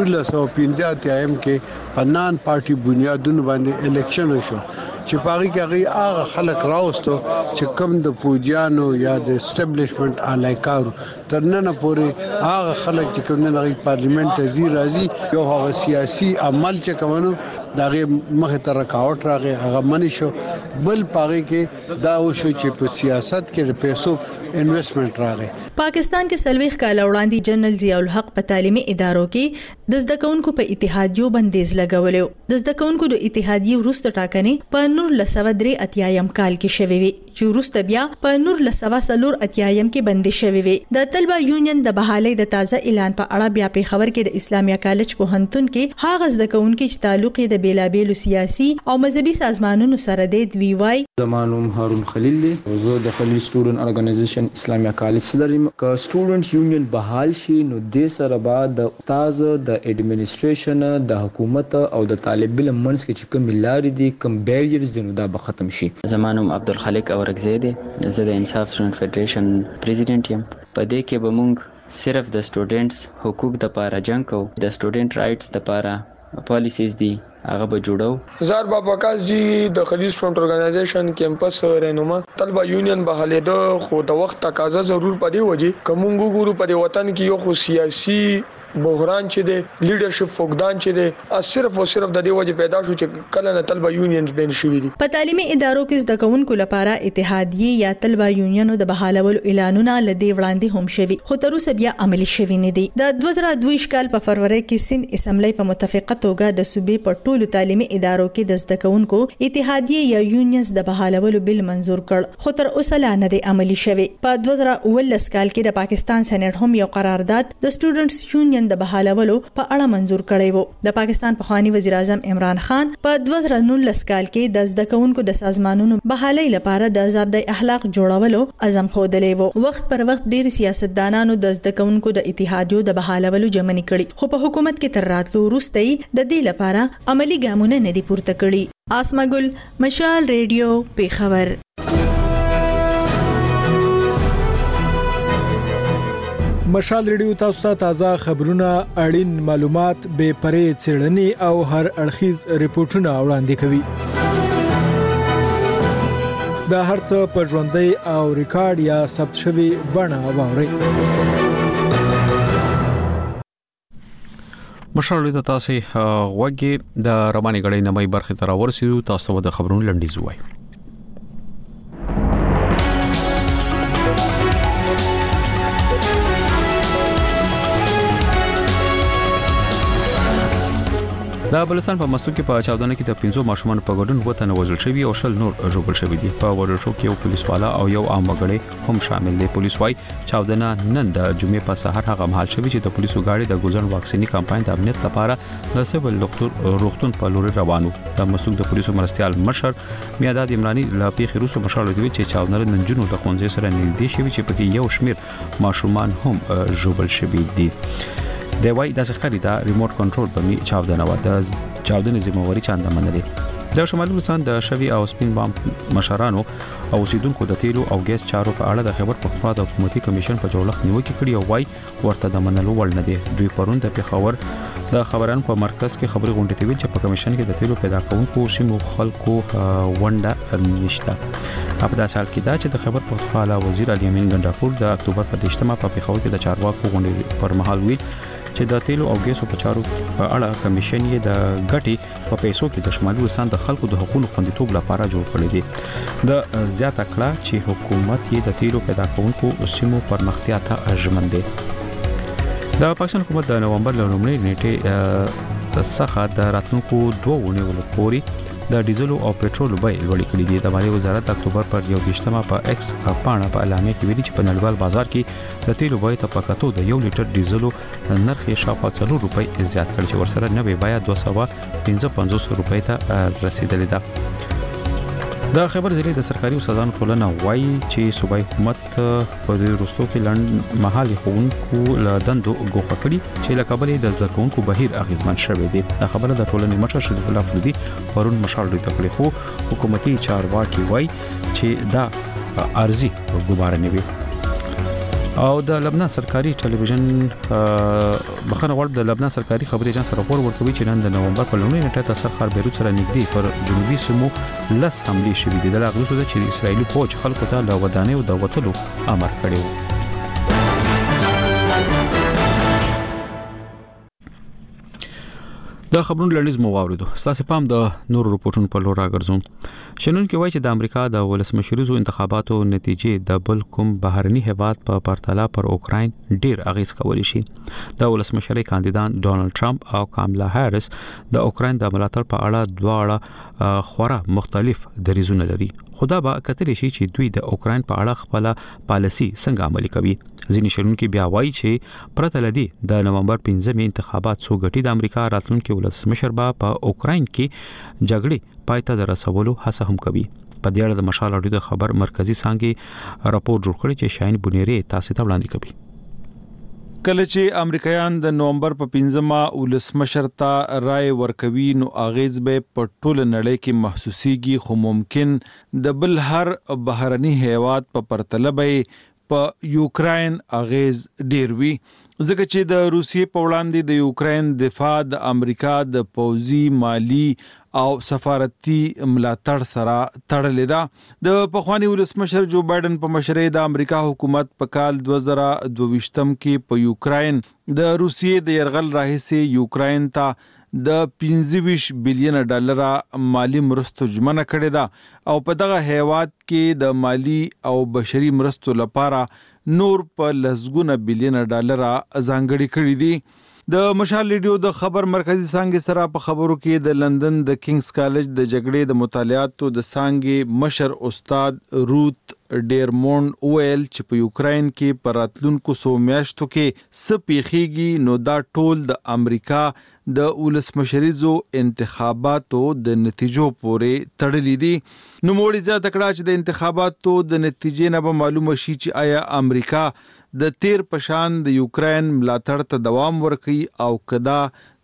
1915 ایم کې پنان پارټي بنیادونو باندې الیکشن وشو چې پاره کې هغه خلک راوستو چې کم د پوجانو یا د اسټابلیشمنت الایکارو ترنه پورې هغه خلک چې کوم نه پارلیمنت ته زی راځي یو هغه سیاسي عمل چې کومو داغه مخه تر رکاوټ راغی هغه منی شو بل پاره کې دا وشو چې په سیاست کې پیسو انویسټمنٹ راغی. پاکستان کې سلويخ کال وړاندې جنرال ضیاء الحق په تعلیمي ادارو کې د زده کوونکو په اتحادیو بندیز لګولیو. د زده کوونکو د اتحادیو وروسته ټاکنې په 1983 کال کې شوې وي چې وروسته بیا په 1984 کې بندي شوې وي. د طلبه یونین د بحالۍ د تازه اعلان په اړه بیا په خبر کې د اسلامیا کالج پوهنتون کې هغه زده کوونکو چې تعلق یې د بیلابېلو سیاسي او مذهبي سازمانونو سره دی وی. زمانوم هارون خلیل دی، زه د خلیل سټوډنټ ارګنایزیشن اسلامیا کالج سره که سټوډنټس یونین بحال شي نو د سره بعد د استاد د ایڈمنسټریشن د حکومت او د طالب علم منځ کې چې کوم لارې دي کوم بیریرز دي نو دا به ختم شي. زمانوم عبدالخالق اورکزی دی، زه د انصاف سټوډنټ فدریشن پریزیډنټ یم. په دې کې به موږ صرف د سټوډنټس حقوق د لپاره جنګ کوو، د سټوډنټ رائټس د لپاره پالیسیز دي هغه به جوړو. زار بابا کاس جی د خلیل سټوډنټ ارګنایزیشن کیمپس رهنما طلبه یونین بحاله د خو د وخت تقاضا ضرور پدې وږي کومو ګورو په وطن کې یو خو سیاسي بحران چې دی لیډرشپ فقدان چې دی صرف او صرف د دې وجه پیدا شو چې کله نه طلبه یونینز بین شوي دي. په تعلیمي ادارو کې زده کوونکو لپاره اتحادیه یا طلبه یونینو د بحالولو اعلانونه لدی وړاندې هم شوي خو تر اوسه بیا عملي شوي نه دي. د 2022 کال په فروری کې سند اسمبلی په متفقه توګه د صوبې په ټولو تعلیمي ادارو کې د زده کوونکو اتحادیه یا یونینز د بحالولو بل منزور کړ خو تر اوسه لا نه دی عملي شوي. په 2019 کال کې د پاکستان سېنات هم یو قرارداد د سټوډنټس یونین د بحالولو په اړه منزور کړی وو. د پاکستان پخوانی وزیر اعظم عمران خان په 2019 کال کې د زده کوونکو د سازمانونو بحالۍ لپاره د ضابطه اخلاق جوړولو عزم خوده وو. وخت پر وخت ډیر سیاستدانانو د زده کوونکو د اتحادیو د بحالولو جمعنی کړي خو په حکومت کې تر راتلو وروسته د دې لپاره عملی ګامونه نه دي پورته کړي. آسما ګل، مشال ریډیو، پیښور. مشال ریډیو تاسو ته تازه خبرونه، اړین معلومات، بے پرې څېړنې او هر اړخیز ریپورتونه وړاندې کوي. دا هرڅه په ژوندۍ او ریکارډ یا ثبت شوی بڼه واورئ. مشال ریډیو تاسو غوږی د رواني غړې نمای برخه تر ورسېدو. تاسو د خبرونو لنډیز وایي. د بلوچستان په مسو کې په چاودنه کې د 15 ماشومان په ګډون وطن وژل شوی او شل نور ژوبل شوی دي. په وژل شو کې یو پولیس والا او یو عام وګړی هم شامل دي. پولیس وايي چاودنه نن د جمعې په سحر هغه مهال شوی چې د پولیسو ګاډي د ګوزن واکسینی کمپاین د امنیت لپاره د سیول روغتون په لور روانو. د مسو د پولیسو مرستيال مشر میاداد عمرانی لا پیښ روسو مشال دی چې چاودنه نن جنو د خونځې سره نږدې شوی چې پکې یو شمیر ماشومان هم ژوبل شوی دي. د وای د ځخري دا ریموټ کنټرول په می چاودنه و د چاودنې ذمہواری چاند منلې. د شمالي بلوچستان د شوی او سپین بام مشرانو او اوسیدونکو د تیلو او ګیس چارو په اړه د خبر پښتونخوا د حکومتي کمیشن په جوړښت نیوکه کړې او وای ورته د منلو وړ نه دي. دوی پرون د پیښور د خبرانو په مرکز کې خبري غونډه کوي چې په کمیشن کې د تیلو پیدا کوونکو سیمو خلکو ونده نشته. په داسې حال کې دا چې د خبر پښتونخوا وزیر علي امین ګنداپور د اکتوبر په 18 په پیښور کې د چارواکو غونډې پر مهال ویل چې د تیلو او ګیسو په چارو په اړه کمیشن یې د ګټي په پیسو کې د شمالي بلوچستان د خلکو د حقوقو خوندیتوب لپاره جوړ کړی دی. د زیاته کړه چې حکومت یې د تیلو پیدا کوونکو سیمو پرمختیا ته ژمن دی. د پاکستان حکومت د نومبر لومړۍ نیټه څخه د راتلونکو 2 ونیو پوري د ډیزل او پېټرول بیې لوړې کړې دي. د مالیې وزارت د اکتوبر پر 21 په ایکس پاڼه په اعلامیه کې ویلي چې په نړیوال بازار کې د تیلو بیې ته پکاتو د 1 لیټر ډیزل نرخ شاوخوا 4 روپۍ زیات کړ چې ورسره نوې بیه 255 روپۍ ته رسیدلې ده. د خبر ضلع د سرکاري استادانو ټولنه وایي چې صوبایي حکومت په دې وروستو کې لند محلي ښوونکو له دندو ګوښه کړي چې له کبله د زده کوونکو بهیر اغیزمن شوی دی. دا خبره د ټولنې مشر شریف الله فلودي پرون مشال ډیټ کړي، خو حکومتي چارواکي وایي چې دا ارزي ګوباره نه وي. او د لبنان سرکاري ټلویزیون بخنه ورته د لبنان سرکاري خبري اجنس راپور ورکوي چې نن د نومبر په لومړۍ نیټه د سرخار بیروت سره نږدې پر جنوبي سیمو لس حملې شوې دي. د لاغوتو د چې اسرایلی فوج خلکو ته له ودانیو د وټلو امر کړی و. د خبرونو لړیز مو واوریدو. ستاسو پام د نور رپورټونو په لور راګرځوم. شنن کې وایي چې د امریکا د ولسمشریزو انتخاباتو نتیجې د بل کوم بهرني هیواد په پرتله پر اوکراین ډیر اغیز کولی شي. د ولسمشرۍ کاندیدان ډونالد ټرمپ او کاملا هریس د اوکراین د ملاتړ په اړه دواړه خورا مختلف دریځونه لري. خدا به کتلی شي چې دوی د اوکراین په اړه خپل پالیسی څنګه عملي کوي. ځینې شنونکو بیا وایي چې پرته لدی د نومبر 15 انتخابات سو غټي د امریکا راتلونکي ولسمشر په اوکراین کې جګړې پایته د رسولو هڅه هم کوي. په دې اړه د مشال اډیو د خبر مرکزی څنګه راپور جوړ کړی چې شاین بونیری تاسو ته وړاندې کوي. کله چې امریکایان د نومبر په 15 ولسمشر ته رائے ورکوي نو اغیز به په ټول نړۍ کې محسوسيږي، خو ممکن د بل هر بهرني هیواد په پرتله به په یوکراین اغیز ډیر وي، ځکه چې د روسیې په وړاندې د یوکراین دفاع د امریکا د پوځي، مالی او سفارتي ملاتړ سره تړلې ده. د پخوانی ولسمشر جو بایدن په مشرۍ د امریکا حکومت په کال 2022 کې په یوکراین د روسیې د يرغل راهیسې یوکراین ته د 25 بلین ډالر مالی مرستو ژمنه کړې ده او په دغه هیواد کې د مالی او بشري مرستو لپاره نور په لسګونه بلین ډالر ځانګړي کړي دي. د مشال ریډیو د خبر مرکزی څنګه سره په خبرو کې د لندن د کینګز کالج د جګړې د مطالعاتو د څنګه مشر استاد روت ډیرمونډ ویل چې په یوکراین کې پر راتلونکو 100 میاشتو کې سپیخيږي نو دا ټول د امریکا د ولسمشریزو انتخاباتو د نتیجو پورې تړلې دي. نو موږ زیاته کړه چې د انتخاباتو د نتیجې نه به معلومه شي چې آیا امریکا د تیر پشان د یوکراین ملاتړ ته دوام ورکړي او کدا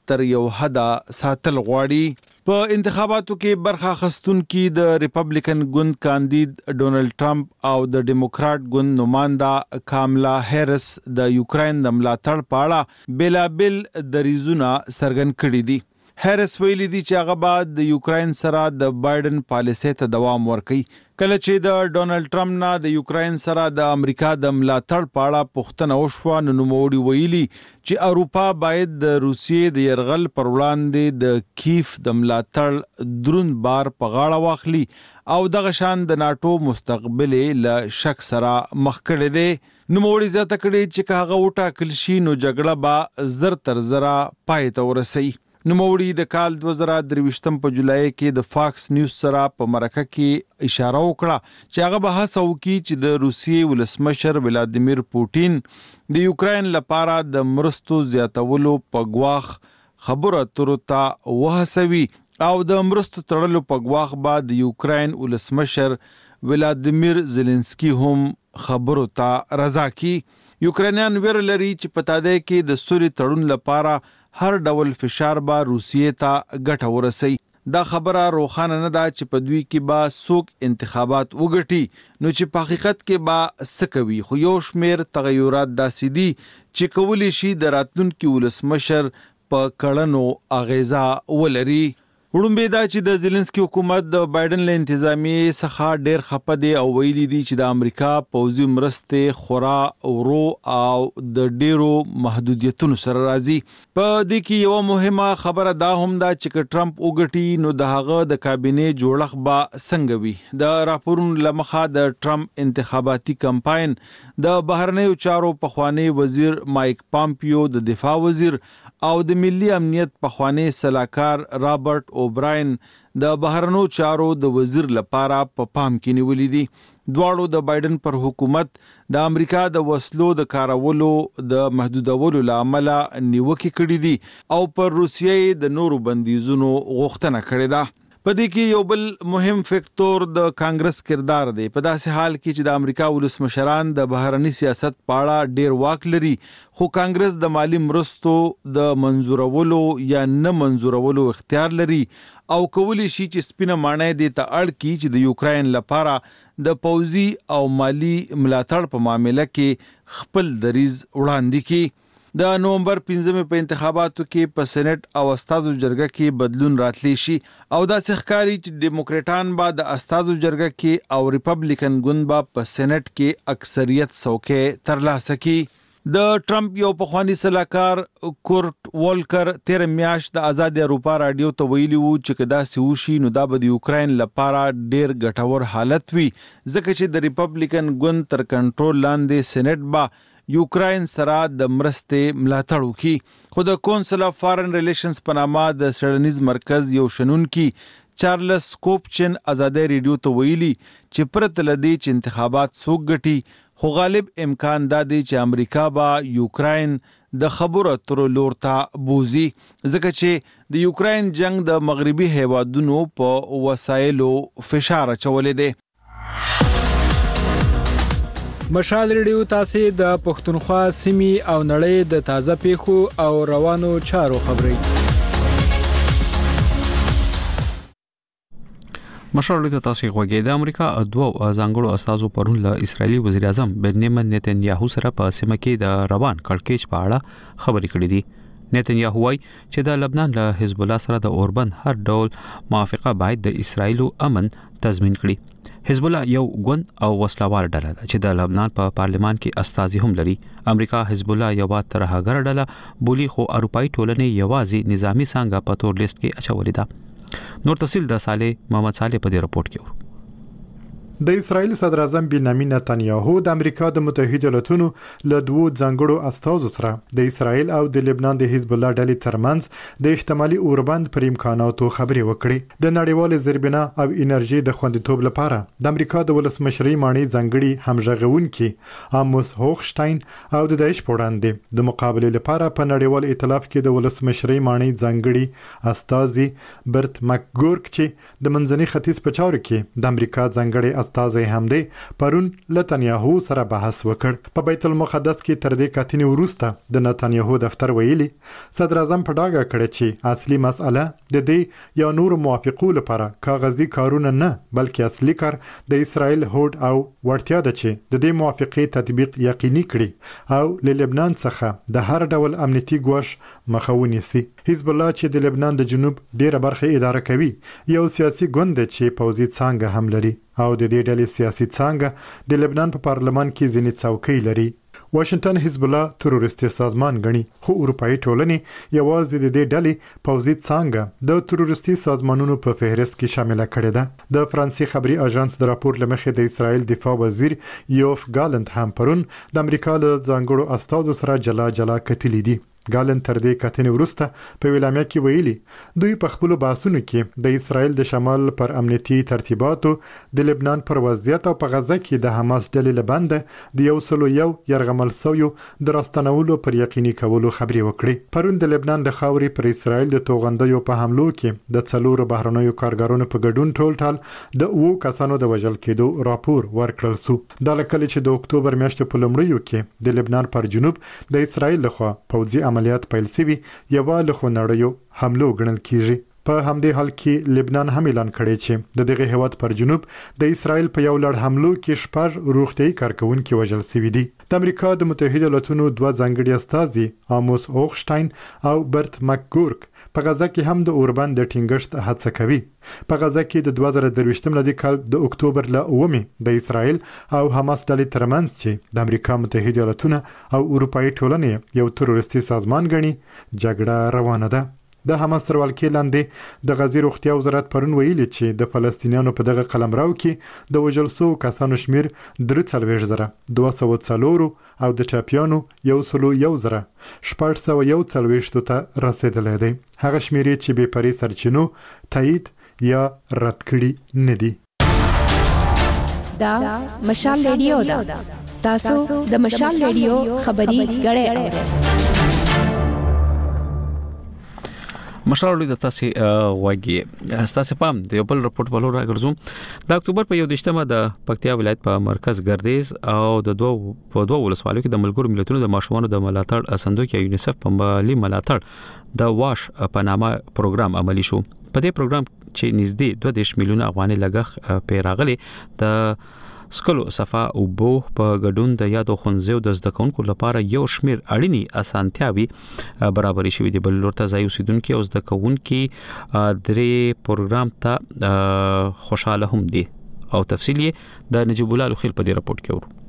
تر یو حد ساتل غواړي. په انتخاباتو کې برخه اخیستونکي د ریپبلیکن ګوند کاندید ډونالد ټرمپ او د ډیموکرات ګوند نماینده کاملا هریس د یوکرين د ملاتړ په اړه بېلابېل دریځونه څرګند کړي دي. هریس ویلي دي چې هغه بعد د یوکرين سره د بایدن پالیسۍ ته دوام ورکړي. کله چې د ډونالد ټرمپ نه د یوکرين سره د امریکا د ملاتړ په اړه پوښتنه وشوه، نو نوموړي ویلي چې اروپا باید د روسیې د يرغل پر وړاندې د کیف د ملاتړ دروند بار په غاړه واخلي او دغه شان د ناتو مستقبل له شک سره مخ کړي دي. نوموړي زیاته کړي چې هغه وټاکل شي نو جګړه به زر تر زره پای ته ورسي. نوموړي د کال 2023 په جولای کې د فاکس نیوز سره په مرکه کې اشاره وکړه چې هغه به هڅه وکړي چې د روسیې ولسمشر ولادیمیر پوټین د یوکرين لپاره د مرستو زیاتولو په ګواخ خبرو اترو ته وهڅوي او د مرستو تړلو په ګواخ بعد د یوکرين ولسمشر ولادیمیر زيلنسکي هم خبرو ته رضا کی. یوکرانیان ویره لري چې په تاده کې د سوري تړون لپاره هر ډول فشار به روسیې ته ګټه ورسي. دا خبره روښانه نه ده چې په دوی کې به څوک انتخابات وګټي، نو چې په حقیقت کې به څه کوي. خو یو شمېر تغیرات داسې دي چې کولی شي د راتلونکي ولسمشر په کړنو اغیزه ولري. وړومبې دا چې د زيلنسکي حکومت د بایدن له انتظامیې څخه ډېر خپه دي او ویلي دي چې د امریکا پوځي مرستې خورا ورو او د ډېرو محدودیتونو سره راځي. په دې کې یو مهمه خبره دا هم ده چې ټرمپ وګټي نو د هغه د کابینې جوړښت به څنګه وي. د راپورونو لمخه د ټرمپ انتخاباتي کمپاین د بهرنیو چارو پخوانی وزیر مایک پامپیو، د دفاع وزیر او د ملي امنیت پخوانی سلاکار رابرټ اوبراین د بهرنیو چارو د وزیر لپاره په پام کې نیولې دي. دواړو د بایدن پر حکومت د امریکا د وسلو د کارولو د محدودولو لامل نیوکې کړې دي او پر روسیې د نورو بندیزونو غوښتنه کړې ده. په دې کې یو بل مهم فیکټور د کانګرس کردار دی. په داسې حال کې چې د امریکا ولسمشران د بهرني سیاست په اړه ډیر واک لري، خو کانګرس د مالی مرستو د منزورولو یا نه منزورولو اختیار لري او کولی شي چې سپینه مانای دې ته اړ کی چې د یوکرين لپاره د پوځي او مالی ملاتړ په معاملې کې خپل دریز وړاندې کی. د نومبر 15 په انتخاباتو کې په سېنات او استازو جرګه کې بدلون راتلی شي او دا ښکاري چې ډیموکراټان به د استازو جرګه کې او ریپبلیکن ګوند به په سېنات کې اکثریت څوکۍ ترلاسه کړي. د ټرمپ یو پخوانی سلاکار کورټ والکر تیر میاشت د آزاد اروپا رادیو ته ویلي وو چې کدا سوشي نو دا به د یوکرين لپاره ډیر ګټور حالت وي، ځکه چې د ریپبلیکن ګوند تر کنټرول لاندې سېنات به یوکرين سره د مرستې ملاتړ وکړي. خو د کونسل اف فارن ریلیشنز په نامه د سړنیز مرکز یو شنونکي چارلز کوپچن آزاد ریډیو ته ویلي چې پرته لدی چې انتخابات څوک ګټي، خو غالب امکان دا دی چې امریکا به یوکرين د خبرو اترو لور ته بوزي، ځکه چې د یوکرين جنگ د مغربي هیوادونو په وسایلو فشار اچولې دی. مشال ریډیو تاسو د پښتونخوا سیمې او نړۍ د تازه پیښو او روانو چارو خبري. مشال ریډیو تاسو غوږی د امریکا دوه ځانګړو استازو پرون له اسرایلی وزیر اعظم بنیامین نتنیاهو سره په سیمه کې د روان کړکېچ په اړه خبرې کړې دي. نتنیاهو وايي چې د لبنان له حزب الله سره د اوربند هر ډول موافقه باید د اسرایلو امن تضمین کړي. حزب الله یو ګوند او وسلوال ډله ده چې د لبنان په پارلمان کې استازي هم لري. امریکا حزب الله یو ترهګر ډله بولی، خو اروپאי ټولنې یوازې نظامی څنګه په تور لیست کې اچولې ده. نور تفصیل د صالح محمد صالح په دې رپورت کې. د اسرایل صدر اعظم بنیامین نتنیاهو د امریکا د متحده ایالاتونو له دوه ځانګړو استازو سره د اسرایل او د لبنان د حزب الله ډلې ترمنځ د احتمالي اوربند پر امکاناتو خبرې وکړې. د نړیوال زیربنا او انرژي د خوندیتوب لپاره د امریکا د ولسمشرۍ مانی ځانګړي همغږونکي اموس هوخشتاین او د داعش په وړاندې د مقابله لپاره په نړیوال ائتلاف کې د ولسمشرۍ مانی ځانګړي استازي برت مکګورک چې د منځني ختیځ په چارو کې د امریکا ځانګړي استازي هم دی پرون نتنیاهو سره بحث وکړ. په بیت المقدس کې تر دې کتنې وروسته د نتنیاهو دفتر ویلي صدر اعظم په ډاګه کړی چې اصلي مسأله د دې یا نور موافقو لپاره کاغذي کارونه نه بلکې اصلي کار د اسرائیل هوډ او وړتیا ده چې د دې موافقې تطبیق یقیني کړي او له لبنان څخه د هر ډول امنیتي ګواښ مخه ونیسي. حزب الله چې د لبنان د جنوب ډیره برخه اداره کوي یو سیاسي ګوند چې پوځي څانګه هم لري او د دې ډلې سیاسي څانګه د لبنان په پارلمان کې ځینې څوکۍ لري. واشنگټن حزب الله تروریستي سازمان ګڼي خو اروپאי ټولنې یوازې د دې ډلې پوځي څانګه د تروریستي سازمانونو په فهرست کې شامل کړي ده. د فرانسې خبري اژانس د راپور لمخې د اسرائیل دفاع وزیر یوف ګالنت هم پرون د امریکا له ځانګړو استازو سره جلا کتلې دي. ګالن تر دې کتنې وروسته په ویلامیا کې ویلي دوی په خپل باسونو کې د اسرائیل د شمال پر امنیتي ترتیباتو د لبنان پر وضعیت او په غزه کې د حماس ډلې لبنده د 101 يرغمل سویو د راستنولو پر یقیني کولو خبري وکړي. پرون د لبنان د خاوري پر اسرائیل د توغندیو په حملو کې د څلورو بهرنیو کارګرانو په ګډون ټول د 2 کسانو د وژل کېدو راپور ورکړل سو. د لکه چې د اکتوبر میاشتې په لومړیو کې د لبنان پر جنوب د اسرائیل لخوا پوځي عملیات پیل شوي یو له خونړیو حملو ګڼل کیږي. په همدې حال کې لبنان هم اعلان کړی چې د دغه هیواد پر جنوب د اسرائیل په یو لړ حملو کې شپږ روغتيایي کارکونکو وژل شوي دي. د امریکا د متحده ایالاتونو دوه ځانګړي استازي آموس اوخشتاین او برت مکګورک په غزه کې هم د اوربند د ټینګښت هڅه کوي. په غزه کې د 2023 ملي کال د اکتوبر ل 9 د اسرائیل او حماس ډلې ترمنځ چې د امریکا متحده ایالاتونو او اروپאי ټولنې یو تروریستي سازمان ګڼي جګړه روانه ده. د حماس تر ولکې لاندې د غزې روغتیا وزارت پرون ویلي چې د فلسطینیانو په دغه قلمرو کې د وژل شوو کسانو شمیر 3,240 او د ټاپیانو 1,440 ته رسیدلی دی. هغه شمیر چې بې پرې سرچینو تایید یا رد کړي نه دي. دا مشال ریډیو ده. تاسو د مشال ریډیو خبري غړې اورئ. مشال د تاسو واګي تاسو پام د یو بل رپورت په لور راګرځوم. د اکتوبر په 21مه د پکتیا ولایت په مرکز ګردیز او د دوه ولسوالیو کې د ملګرو ملتونو د ماشومانو د ملاتړ صندوق یا یونیسف په مالی ملاتړ د واش په نامه پروګرام عملی شو. په دې پروګرام چې نږدې 2 میلیونه افغاني لګښ پیراغلي د سکلو صفه او بو په ګډون د یادو خنځو د زدکونکو لپاره یو شمیر اړینی اسانتیاوي برابرې شوې دي. بل لورته ځای اوسیدونکو او زدکونکو درې پروګرام ته خوشاله هم دي او تفصیلی د نجیب الله خلیل په دې راپورټ کې ورو.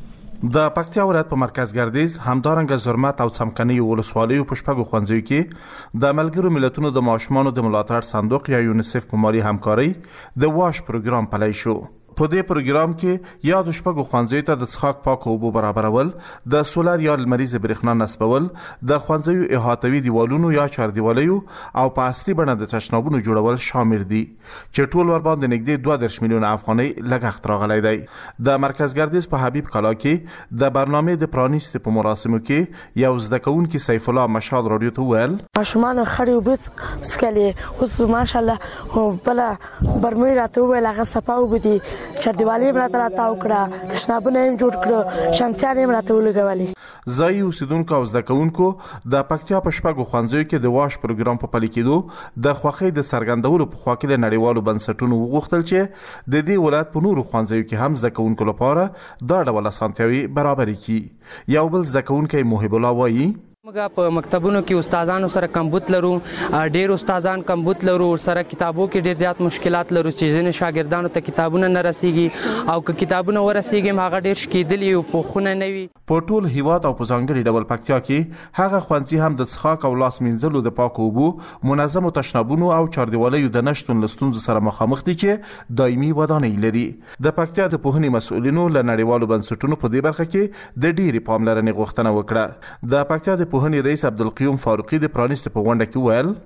د پکتیا ولایت په مرکز ګردیز همدارنګه زرمت او څمکني ولسوالیو په شپږو خنځو کې د ملګرو ملتونو د ماشومانو د ملاتړ صندوق یا یونیسف په مالی همکاري د واش پروګرام پلی شو. په دې پروګرام کې یاد شپږو خنځو ته د څښاک پاک اوبو برابرول، د سولر یا لمریز برېښنا نصبول، د خنځو احاطوي دیوالونو یا چاردیوالیو او په اصلي بڼه د تشنابونو جوړول شامل دي چې ټول ور باندې نږدې 2 میلیونه افغانۍ لګښت راغلی دی. د مرکز ګردیز په حبیب کلا کې د برنامه د پرانیست په مراسمو کې یو زدکونکو سیف الله مشال رادیو ته ویل ماشومان خړې وبس سکلي اوس ماشاءالله بلا برمې راته ویل هغه صفه وبدي چردیوالی راته راو کړه، تشنابونه هم جوړ کړو، شمسیان هم راته ولګولې. ځای اوسیدونکو او زدکونکو د پکتیا په شپږو خنځو کې د واش پروګرام په پلي کېدو د خوښۍ د څرګندولو په خوا کې د نړیوالو بنسټونو وغوښتل چې د دې ولایت په نورو خنځو کې هم زدکونکو لپاره دا ډول اسانتیاوي برابرې کړي. یو بل زدکونکو محب الله وایي موږ په مکتبونو کې استادانو سره کمبود لرو، ډېر استادان کمبود لرو، سره کتابو کې ډېر زیات مشکلات لرو چې ځینې شاګردانو ته کتابونه نه رسیږي او که کتابونه ورسیږي هغه ډېر شکېدلي او پوښونه نه وي. په ټول هیواد او په ځانګړي ډول پکتیا کې هغه ښوونځي هم د څښاک او لاس مینځلو د پاکو اوبو، منظمو تشنابونو او چاردیوالیو د نشتون له ستونزو سره مخامخ دي چې دایمي ودانۍ لري. د پکتیا د پوهنې مسؤلینو له نړیوالو بنسټونو په دې برخه کې د ډېرې پاملرنې غوښتنه وکړه. د پکتیا د پوهنې رئیس عبدالقیوم فاروقي د پرانیست په غونډه کې ویل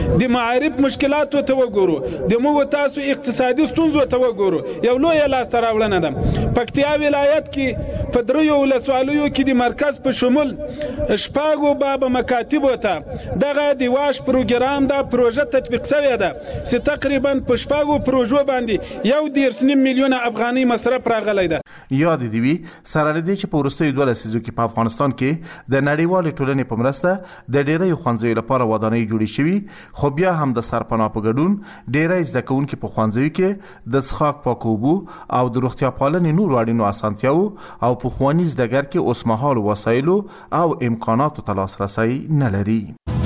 د معارف مشکلات ته وګورو د موږ تاسو اقتصادي ستونزو ته وګورو یو لوی لاس تراوړنه ده پکتیا ولایت کې په دریو ولسوالیو کې د مرکز په شمول شپږو باب مکاتب ته دغه د واش پروګرام دا پروژه تطبیق شوی ده چې تقریبا په شپږو پروژو باندې 1.9 میلیون افغاني مصرف راغلی ده. یاد دی وی سره لدی چې په ورستیو 12 لسیزو کې په افغانستان کې د نړیوال ټولنې په مرسته د ډیرې خوانځي لپاره ودانۍ جوړې شوې خو بیا هم د سرپناه په ګډون ډیرې زده کوونکو په خوانځي کې د څښاک پاکوبو او د روغتیا پالنې نور اړینو اسانتیاو او په خوانیز دګر کې اوسمهال وسایلو او امکاناتو ته لاسرسي نه لري.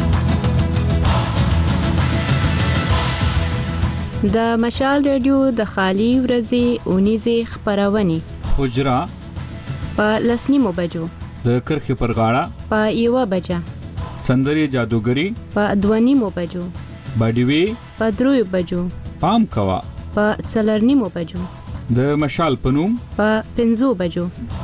د مشال رادیو د خالی ورځې اونیزه خبرونه حجرا په لسنیمو بجو د کرخې پر غاړه په 1 بجه سندري جادوګری په 2 بجو باډیوي په 3 بجو پام کوا په 4 بجو د مشال پنوم په 5 بجو.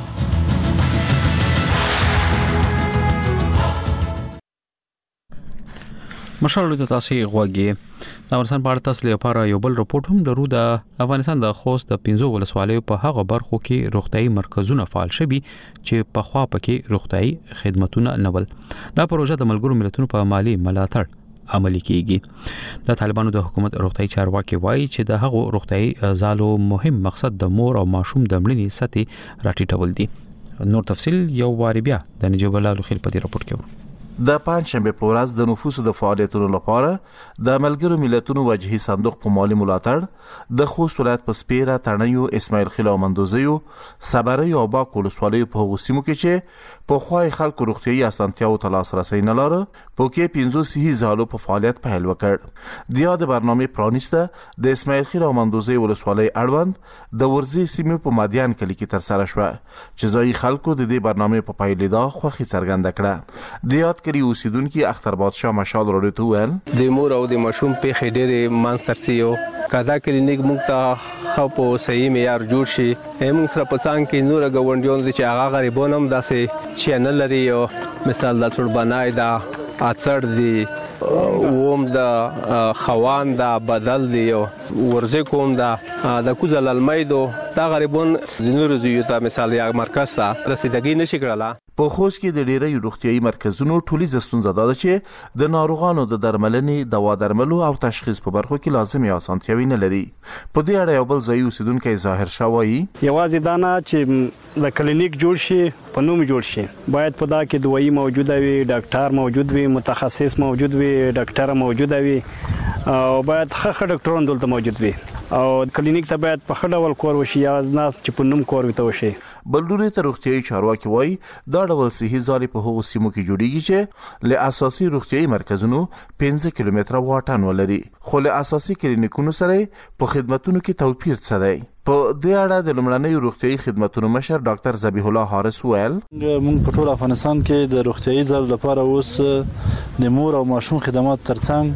مشال د تاسو غوږی د افغانستان په اړه تاسو لپاره یو بل رپورت هم درو د افغانستان د خوست د 15 ولسوالیو په هغه برخو کې روغتيایي مرکزونه فعال شوي چې په خوا پکې روغتيایي خدماتونه نول. دا پروژه د ملګرو ملتونو په مالی ملاتړ عملي کیږي. د طالبانو د حکومت روغتيایي چارواکي وایي چې د هغو روغتيایي زالو مهم مقصد د مور او ماشوم د مړینې سطح راټیټول دي. نور تفصيل یو واری بیا د نجیب الله لخیل په دې رپورت کې ورو. د پنځشنبه په ورځ د نفوسو د فعالیتونو لپاره د ملګرو ملتونو وجهي صندوق په مالی ملاتړ د خوست ولایت په سپیره تڼیو اسماعیل خیل او مندوزیو صبري او باک ولسوالیو په غوسیمو کې چې په خوای خلکو روغتيایي اسانتیاو ته لاسرسي نه لاره په کې 15 صحي زالو په فعالیت پیل وکړ. د یاد برنامه پرانیسته د اسماعیل خیل او مندوزی ولسوالۍ اړوند د ورزي سیمو په مادیان کلی کې تر سره شو چې ځای خلکو د دې برنامه په پیلیدا خوخي څرګنده کړه. د یاد کلی اوسیدونکو اختر بادشاه مشال راډیو ته ویل د مور او د ماشوم په خېډېره مانسترسیو کدا کلینیک موږ ته خو په صحیح معیار جوړ شي موږ سره په څنګه کې نور غونډیون چې هغه غریبونم داسې چینل لري او مثال د څور بنای دا اڅړ دی اوم د خوان دا بدل دی ورزه کوم دا د کوزل المیدو دا غریبون د نور زیو ته مثال یا مرکز ته رسیدګي نشي کړلا. په خوست کې د ډیری روغتيایي مرکزونو ټولي زستون زده ده چې د ناروغانو د درملنې دوا درملو او تشخیص په برخو کې لازمي اسانتیاوي نه لري. په دې اړه یو بل ځای اوسیدونکو ظاهر شوی یوازې دا نه چې د کلینیک جوړ شي په نوم جوړ شي باید په دا کې دوايي موجوده وي ډاکټر موجود وي متخصص موجود وي ډاکټر موجود وي او باید ښه ډاکټران دلته موجود وي او کلینیک ته باید په خړه ول کور وشي یا نه چې په نوم کور وته وشي. بلډوري ته روغتيایي چارواکي وایي دا ډول صحي ځالې په هغو سیمو کې جوړیږي چې له اساسي روغتيایي مرکزونو 15 کیلومتره واټن ولري خو له اساسي کلینیکونو سره په خدماتو کې توپیر څه دی. په دې اړه د لومړنۍ روغتيایي خدماتو مشر ډاکټر ذبیح الله حارث ویل موږ په ټول افغانستان کې د روغتيایي ځالو لپاره اوس د مور او ماشوم خدمات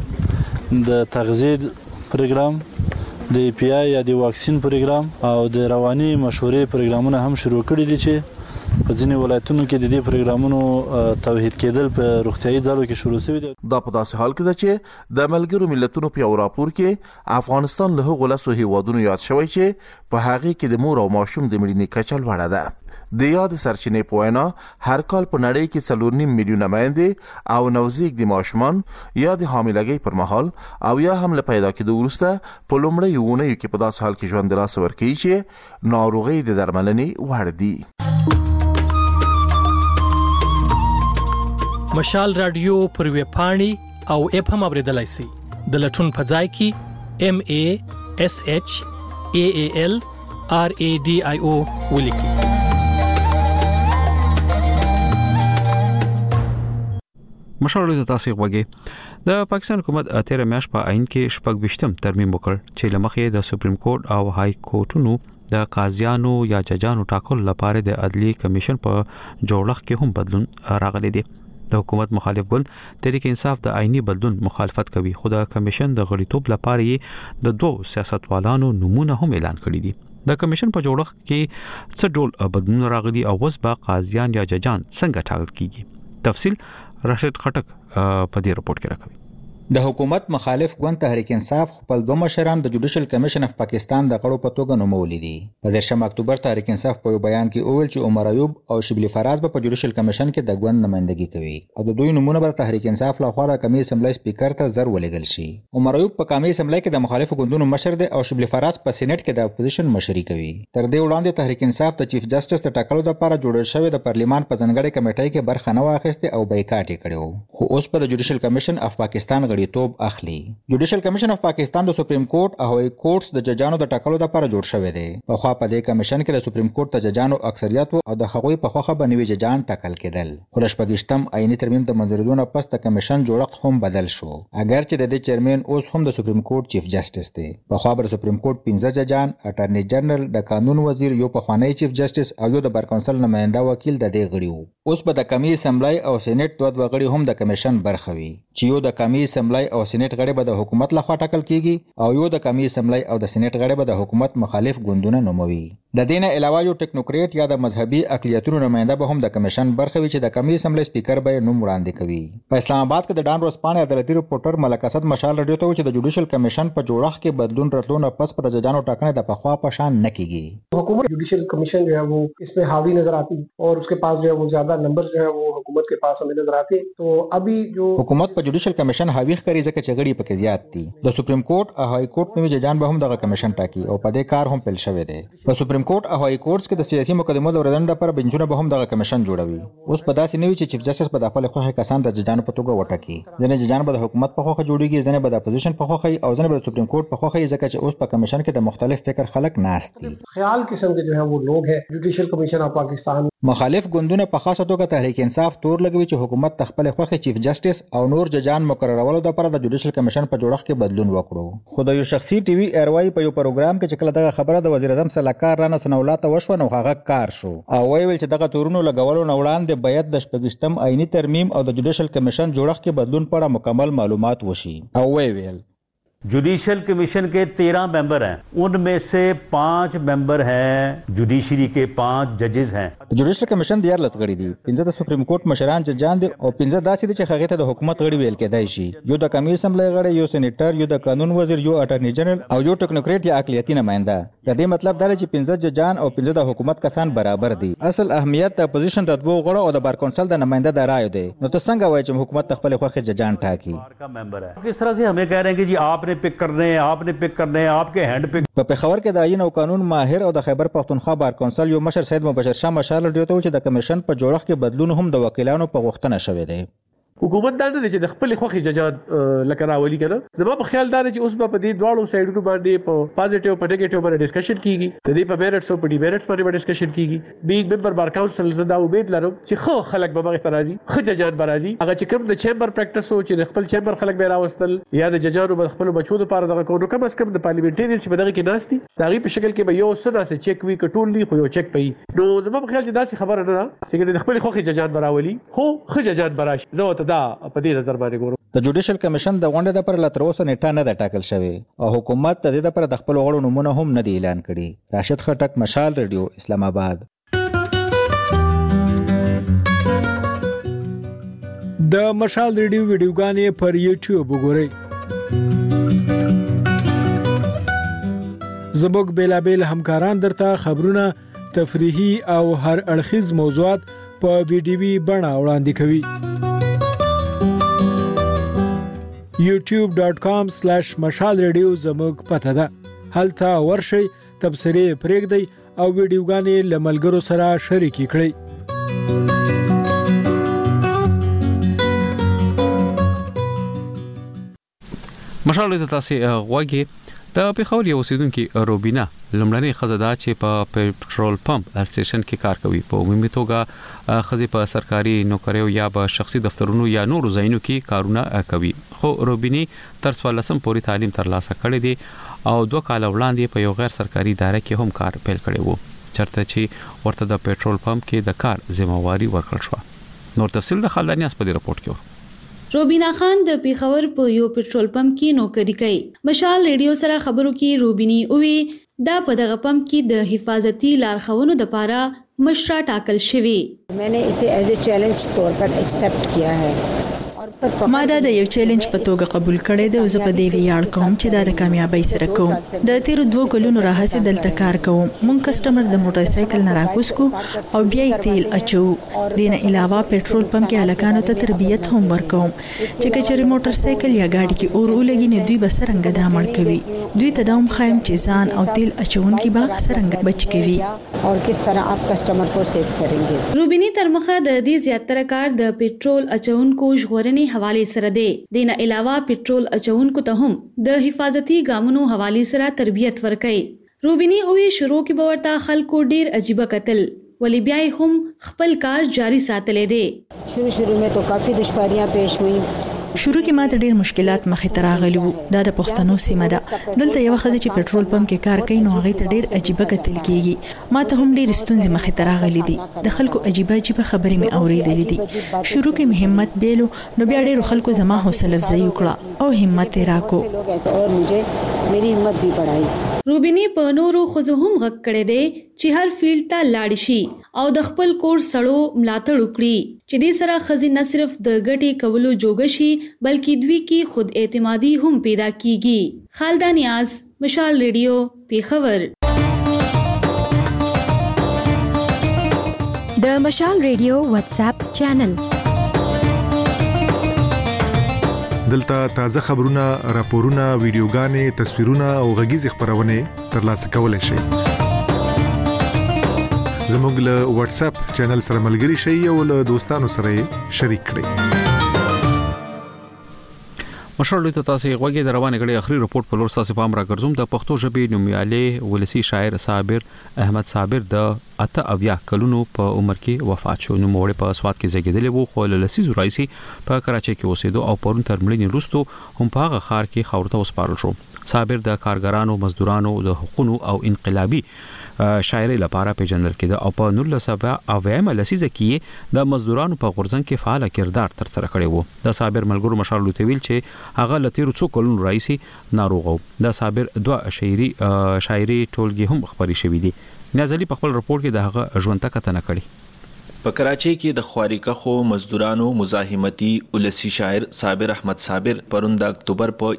ترڅنګ د تغذیه پروګرام د پی آی یا د واکسین پروګرام او د رواني مشورې پروګرامونه هم شروع کړي دي چې په ځینې ولایتونو کې د دې پروګرامونو توحید کېدل په روغتيایي ځالو کې شروع شوی دی. دا په داسې حال کې ده چې د ملګرو ملتونو په راپور کې افغانستان له هغو لاسو هیوادونو یاد شوی چې په هغه کې د مور او ماشوم د مړینې کچه لوړه ده. د یاد سرچینې په وینا هر کال په نړۍ کې 4.5 میلیونه میندې او نوزیږ د ماشومان یا د حاملګۍ پر مهال او یا هم له پیدا کېدو وروسته په لومړۍ اونیو کې په داسې حال کې ژوند لاس ورکوي چې ناروغي د درملنې وړ دي. مشال رادیو پر ویب پاڼې او اپ هم اوریدلای شئ. د لټون په ځای کې MASHAALRADIO ولیکئ. مشال د تاسو غوږی د پاکستان حکومت اتره میاش په عین کې شپږ وشتم ترمیم وکړ چې لمخې د سپریم کورټ او های کورټونو د قاضیانو یا ججانو ټاکل لپاره د عدلی کمیشن په جوړښت کې هم بدلون راغلی دی. د حکومت مخالف ګوند تحریک انصاف د آئینی بدلون مخالفت کوي خو د کمیشن د غړیتوب لپاره یې د دوه سیاستوالانو نمونه هم اعلان کړی دي. د کمیشن په جوړښت کې څه ډول بدلون راغلي او اوس به قاضیان یا ججان څنګه ټاکل کیږي. تفصیل راشد خټک په دې رپورت کې راکوي. د حکومت مخالف ګوند تحریک انصاف خپل دوه مشران د جوډیشل کمیشن اف پاکستان د غړو په توګه نومولي دي. په 13 اکتوبر تحریک انصاف په بیان کې وویل چې عمر ایوب او شبلی فراز په جوډیشل کمیشن کې د ګوند نمائندګي کوي او د دوی نمونه به تحریک انصاف لخوا د قومي اسمبلی سپیکر ته زر ولېږل شي. عمر ایوب په قومي اسمبلی کې د مخالفو ګوندونو مشر دی او شبلی فراز په سېنات کې د اپوزیشن مشري کوي. تر دې وړاندې تحریک انصاف د چیف جسټس د ټاکلو لپاره جوړ شوی د پارلیمان په ځانګړي کمیټې کې برخه نه واخیسته او بایکاټ یې کړو، خو اوس په جوډیشل کمیشن اف پاکستان غړیتوب اخلي. جوډیشل کمیشن اف پاکستان د سپریم کورټ او هوایي کورټس د ججانو د ټاکلو لپاره جوړ شوی دی. په خوا په دې کمیشن کې د سپریم کورټ د ججانو اکثریت او د هغوی په خوخه باندې ججان ټاکل کېدل. خو د شپږشتم آئینی ترمیم د منځوریدو نه پس د کمیشن جوړښت هم بدل شو، اگر چې د دې چیرمن اوس هم د سپریم کورټ چیف جسټس دی. په خوا د سپریم کورټ 15 ججان، اټارنی جنرال، د قانون وزیر، یو پخوانی چیف جسټس او یو د بر کونسل نماینده وکیل د دې غړي وو. اوس به د قومي اسمبلی او سېنات دوه غړي هم د کمیشن برخه وي، چې یو د قومي اسمبلی او سېنات غړي به د حکومت لخوا ټاکل کیږي او یو د قومي اسمبلی او د سېنات غړي به د حکومت مخالف ګوندونه نوموي. د دې نه علاوه یو ټیکنوکریټ یا د مذهبي اقلیتونو نماینده به هم د کمیشن برخه وي چې د قومي اسمبلی سپیکر به نوم وړاندې کوي. په اسلام آباد کې د ډان ورځپاڼې عدالتي رپورټر ملک اسد مشال رادیو ته چې د جوډیشل کمیشن په جوړښت کې بدلون راتلو نه پس په ججانو ټاکنه د پخوا په شان نه کیږي. हुकूमत जुडिशल कमीशन जो है वो इसमें हावी नजर आती और उसके पास जो है वो ज्यादा नंबर जो है वो हुकूमत के पास हमें नजर आते. तो अभी जो हुकूमत पर जुडिशल कमीशन हावी ښکاري ځکه چې غړي پکې زیات دي. د سپریم کورټ او هائی کورټ نوي ججان به هم دغه کمیشن ټاکي او په دې کار هم پیل شوی دی. په سپریم کورټ او هائی کورټس کې د سیاسي مقدمو د اوریدنې لپاره بنچونه به هم دغه کمیشن جوړوي. اوس په داسې نوي چې چیف جسټس په خپل خوښه کسان د ججانو په توګه وټاکي. ځینې ججان به د حکومت په خوښه جوړیږي، ځینې به د اپوزیشن په خوښه او ځینې به د سپریم کورټ په خوښه، ځکه چې اوس په کمیشن کې د مختلف فکر خلک ناست دي. خیال قسم کے جو ہے وہ لوگ ہیں. جوډیشل کمیشن اف پاکستان مخالف ګوندونه په خاصه توګه تحریک انصاف تور لګوي چې حکومت تخپل خوخه چیف جسټس او نور ججان مقررولو لپاره د جوډیشل کمیشن په جوړښت کې بدلون وکړو. خو د یو شخصي ټي وي ایروای په یو پروګرام کې چې کله دغه خبره د وزیر اعظم سلاکار رانه سنولاته وشو نو هغه کار شو او ویل چې دغه تورونو لګولو نه وړاندې باید د شپږشتم آئینی ترمیم او د جوډیشل کمیشن جوړښت کې بدلون په اړه مکمل معلومات وشي. او ویل जुडिशल कमीशन के 13 मेंबर हैं, उनमें से 5 मेंबर हैं जुडिशरी के, 5 जजेस हैं. Judicial commission د 14 غړي دي، 15 د سپریم کورټ مشران ججان دي او 15 داسې دي چې هغه ته د حکومت غړي ویل کېدای شي. یو د قومي اسمبلی غړي، یو سېنیټر، یو د قانون وزیر، یو اټارنی جنرال او یو ټیکنوکریټ یا اقلیتي نماینده. د دې مطلب دا چې 15 ججان او 15 د حکومت کسان برابر دي. اصل اهمیت د اپوزیشن د دوه غړو او د بار کونسل د نماینده د رائے دی. نو ته څنګه وایې چې حکومت خپل خوښه ججان ټاکي؟ किस तरह से हमें कह रहे हैं कि जी आपने पिक करने हैं, आपने पिक करने हैं, आपके हैंड पिक. په پېښور کې د آئین او قانون ماهر او د خیبر پښتونخوا بار کونسل یو مشر سید مبشر شاه مشال رادیو ته چې د کمیشن په جوړښت کې بدلون هم د وکیلانو په غوښتنه شوی دی. حکومت دا نه چې د خپل خوخي ججان لکه راولي کنه. زما په خیال دا چې اوس په دې دواړو سایډونو باندې په پازیټیو په نیگیټیو باندې ډسکشن کیږي. د دې په میرټس او په ډی میرټس باندې ډسکشن کیږي. بیگ ممبر بار کونسل زدا امید لرم چې خو خلک به هغه راځي، خو ججان به راځي. هغه چې کوم د چیمبر پریکټس او چې د خپل چیمبر خلک به راوستل یا د ججانو په خپل بچو لپاره دغه کوو، کم از کم د پارلیمنټریانز چې بدغه کې ناشتي دغه په شکل کې به یو سره سه چیک وی کټول لی خو یو چیک پي. نو زما په خیال چې داسې خبره نه ده چې د خپل خوخي ججان براولي، خو خو ججان براش. زه ته دا په دې د جوډیشل کمیشن د غونډې لپاره لا تر اوسه نیټه نه ده ټاکل شوې او حکومت د دې لپاره د خپل غړو نومونه هم نه دی اعلان کړي. راشد خټک، مشال ریډیو، اسلام آباد. د مشال ریډیو ویډیوګانې پر یوټیوب وګورئ. زموږ بیلابیل همکاران درته خبرونه، تفریحي او هر اړخیز موضوعات په ویډیوي بڼه وړاندې کوي. youtube.com/مشال ریډیو زموږ پته ده. هلته ورشئ، تبصرې پرېږدئ او ویډیوګانې له ملګرو سره شریکې کړئ. مشال ریډیو تاسو غواګي د پیښور یو اوسیدونکو روبینا لمړنۍ ښځه ده چې په پېټرول پمپ سټیشن کې کار کوي. په عمومي توګه ښځې په سرکاري نوکریو یا په شخصي دفترونو یا نورو ځایونو کې کارونه کوي. خو روبینی تر 14 پورې تعلیم ترلاسه کړی دی او 2 کال وړاندې په یو غیر سرکاري اداره کې هم کار پیل کړی وو، چرته چې ورته د پېټرول پمپ کې د کار ذمہواری ورکړل شو. نور تفصیل د خالدانی اس په رپورت کې. روبینا خان د پیښور په یو پېټرول پمپ کې نوکری کوي. مشال ریډیو سره خبرو کې روبینی اووی دا په دغه پمپ کې د حفاظتي لارښوونو لپاره مشره ټاکل شوی. मैंने इसे एज ए चैलेंज तौर पर एक्सेप्ट किया है और ما دا د یو چیلنج په توګه قبول کړی دی او زه په دې ویاړ کوم چې دا د کامیابی سره کوم. د تیر 2 کلونو راهیسې دلته کار کوم. مونږ کسٹمر د موټر سایکل نه راکوس کو او بیا یې تیل اچو. دینه علاوه پېټرول پمپ کې هلکانو ته تربیت هم ورکوم چې کچېرې موټر سایکل یا ګاډي کې اور ولګي نه دوی به څرنګه دا مړ کوي. دوی ته دا هم ښایم چې ځان او تیل اچونکي به څرنګه بچ کوي اور کس طرح آپ کسٹمر کو سیو کریں گے. روبینی ترمخه د دې زیاتره کار د پېټرول اچونکو ژغورنې حواله سره دی. دینه علاوه پېټرول اچونکو ته هم د حفاظتي ګامونو حواله سره تربیت ورکړي. روبینی اوې شروع کې باورته خلکو ډیر عجیب قتل ولی بیا هم خپل کار جاری ساتلې دي. شروع میں تو کافی دشواریاں پیش ہوئی. شروع کې ماته ډیر مشکلات مخې ته راغلي وو. دا د پښتنو سیمه ده. دلته یو خدای چې پېټرول پمپ کې کار کوي نو هغه ته ډیر عجیب قتل کیږي. ماته هم ډیر ستونزې مخې ته راغلي دي. د خلکو عجیب خبرې مې اورېدلې دي. شروع کې مې همت بیلو نو بیا ډیر خلکو زما حوصله افزایی وکړه او همت یې راکو اور مجھے میری ہمت بھی بڑھائی. روبینی په نورو خزو هم غږ کړی دی چې هر فیلډ ته لاړ شي او د خپل کور سړو ملاتړ وکړي چې دې سره خزي نه صرف د ګټې کولو جوګ شي بلکې دوی کې خود اعتمادي هم پیدا کیږي. خالده نیاز، مشال ریډیو، پیښور. د مشال ریډیو واتس اپ چینل دلته تازه خبرونه، راپورونه، ویډیوګانې، تصویرونه او غږیز خبرونه ترلاسه کولای شئ. زموږ له واتس اپ چینل سره ملګري شئ او له دوستانو سره شریک کړئ. مشرلو ته تاسو غوږی د روانه غړي اخري رپورت په لور تاسو پام را ګرځوم. د پښتو ژبې نومیالي ولسی شاعر صابر احمد صابر د 88 کلونو په عمر کې وفات شو. نو موړ په سواد کې زیږیدلی وو خو له لسیزو راځي په کراچۍ کې اوسېدو او پرون تر مړینې وروسته هم په هغه ښار کې خاورته وسپارل شو. صابر د کارګرانو، مزدورانو د حقوقو او انقلابي شاعري لپاره پیژندل کېده او په 1970 لسیزه کې د مزدورانو په غورځنګ کې فعال کردار تر سره کړی وو. د صابر ملګرو مشال لوتویل چې هغه لتیرو څو کلونو راځي ناروغ وو. د صابر 2 شاعري ټولګي هم خبري شوې دي. نازلی په خپل رپورت کې د هغه ژوند ته کتنه کړې. په کراچۍ کې د خواریکخو مزدورانو مزاحمتي ولسی شاعر صابر احمد صابر پرون د اکتوبر په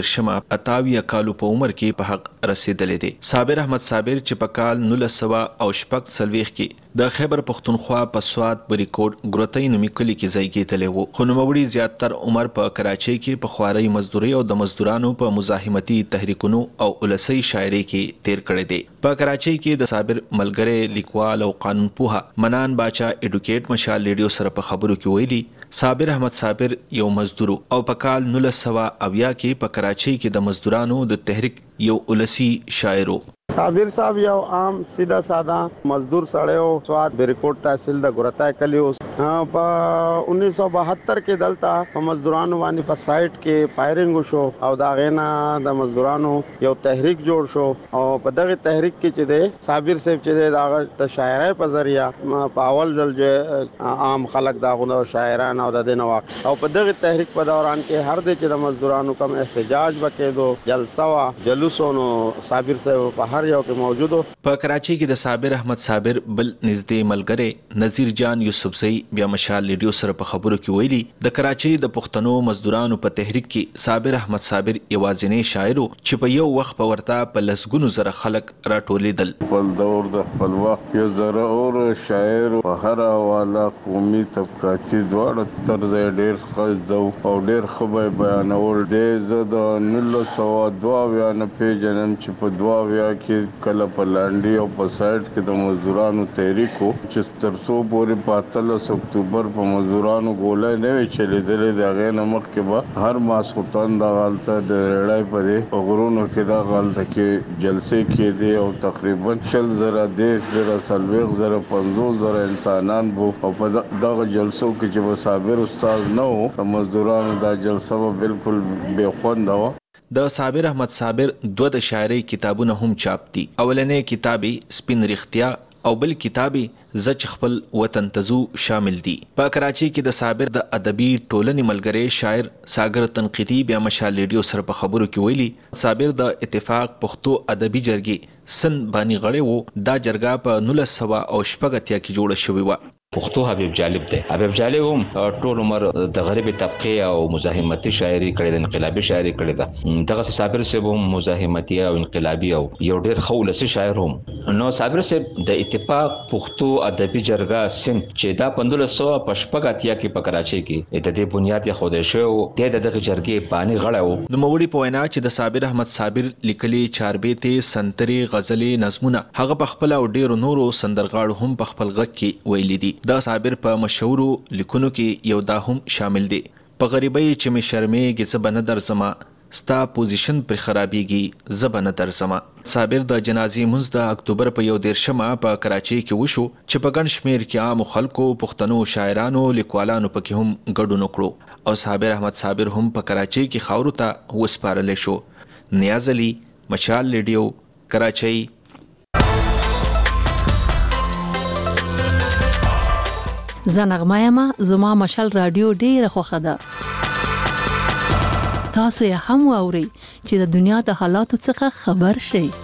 28 کالو په عمر کې په حق رسیدلې دي. صابر احمد صابر چې په کال 1940 کې د خیبر پختونخوا په سواد بریکوټ ګروتۍ نومي کلی کې ځای کېدلی وو. خو نوموړي زیاتره عمر په کراچۍ کې په خوارۍ مزدوري او د مزدورانو په مزاحمتي تحریکونو او ولسی شاعري کې تیر کړی دی. په کراچۍ کې د صابر ملګری لیکوال او قانون پوها منان باچا ایډوکیټ مشال ریډیو سره په خبرو کې ویلي صابر احمد صابر یو مزدور او په کال 1970 کې په کراچۍ کې د مزدورانو د تحریک یو ولسی شاعر. صابر صاحب یو عام سیده ساده مزدور سړی و. سواد بریکوټ تحصیل د ګورتای کلی اوس په 1972 کې دلته په مزدورانو باندې په سایټ کې فایرینګ وشو او دا غینا د مزدورانو یو تحریک جوړ شو او په دغه تحریک کې چې دی صابر صاحب چې دی دا د شاعرۍ په ذریعہ په اول ځل چې عام خلک دا غو شاعران او د دین واقع او په دغه تحریک په دوران کې هر د چې د مزدورانو کم احتجاج وکړو جلسه وا جلوسونو صابر صاحب په هر یو کې موجود. په کراچۍ کې د صابر احمد صابر بل نږدې ملګری نذیر جان یوسفزئی بیا مشال ریډیو سره په خبرو کې ویلي د کراچۍ د پښتنو مزدورانو په تحریک کې صابر احمد صابر یوازینی شاعر چې په یو وخت په ورته په لسګونو زره خلک راټولېدل. په دور د خپل وخت یو زره اور شاعر په هر حواله قومي طبقاتي دواړه طرز ډېر ښه زده او ډېر ښه بیانول دی. زه د 1902 نه پیژنم چې په 22 کې کله په لانډي او په سایټ کې د مزدورانو تحریک چې تر څو پورې په 13 اکتوبر په مزدورانو ګولای نه وی چلیدلې د هغې نه مخکې به هر ماسخوتن د غلطه د ریړۍ په دې غرونو کې دا غلطه کې جلسې کېدې او تقریبا 40,000 50,000 انسانان بو او په دغه جلسو کې چې به صابر استاد نه و د مزدورانو دا جلسه به بالکل بې خونده وه. د صابر احمد صابر 2 د شاعري کتابونه هم چاپ دي. اولنې کتابي سپین رښتیا او بل کتابي زچ خپل وطن تزو شامل دي. په کراچۍ کې د صابر د ادبي ټولنې ملګری شاعر ساګر تنقیدي بیا مشال ریډیو سره په خبرو کې ویلي صابر د اتفاق پښتو ادبي جرګې سن باندې غړی وو. دا جرګه په 1980 کې جوړه شوې و. پښتو حبیب جالب دی. حبیب جالب هم ټول عمر د غریبي طبقه او مزاحمتي شاعري کړې ده، انقلابي شاعري کړې ده. دغه صابر صاحب هم مزاحمتي او انقلابي او یو ډېر خولسي شاعر هم. نو صابر صاحب د اتفاق پښتو ادبي جرګه سند چې دا 1585 کې په کراچۍ کې د دې بنیاد یې خوده شو د دغه جرګې بانی غړاو. نو موري په وینا چې د صابر احمد صابر لیکلي چاربېته سنتري غزلې نظمونه هغه په خپل او ډیرو نورو سندرغاړو هم په خپل غږ کې ویلي دي. دا صابر په مشهورو لیکونو کې یو دا هم شامل دي: په غریبۍ چې مې شرمېږي زه به نه درځمه، ستا پوزیشن پر خرابېږي زه به نه درځمه. صابر د جنازې مونځ د اکتوبر په 1 په کراچۍ کې وشو چې په ګڼ شمېر کې عامو خلکو، پښتنو شاعرانو، لیکوالانو پکې هم ګډون وکړو او صابر احمد صابر هم په کراچۍ کې خاورو ته وسپارل شو. نیاز علي، مشال ریډیو، کراچۍ. زنغمایما زما مشال رادیو ډیره خوښه ده. تاسو یې هم واورئ چې د دنیا د حالاتو څخه خبر شئ.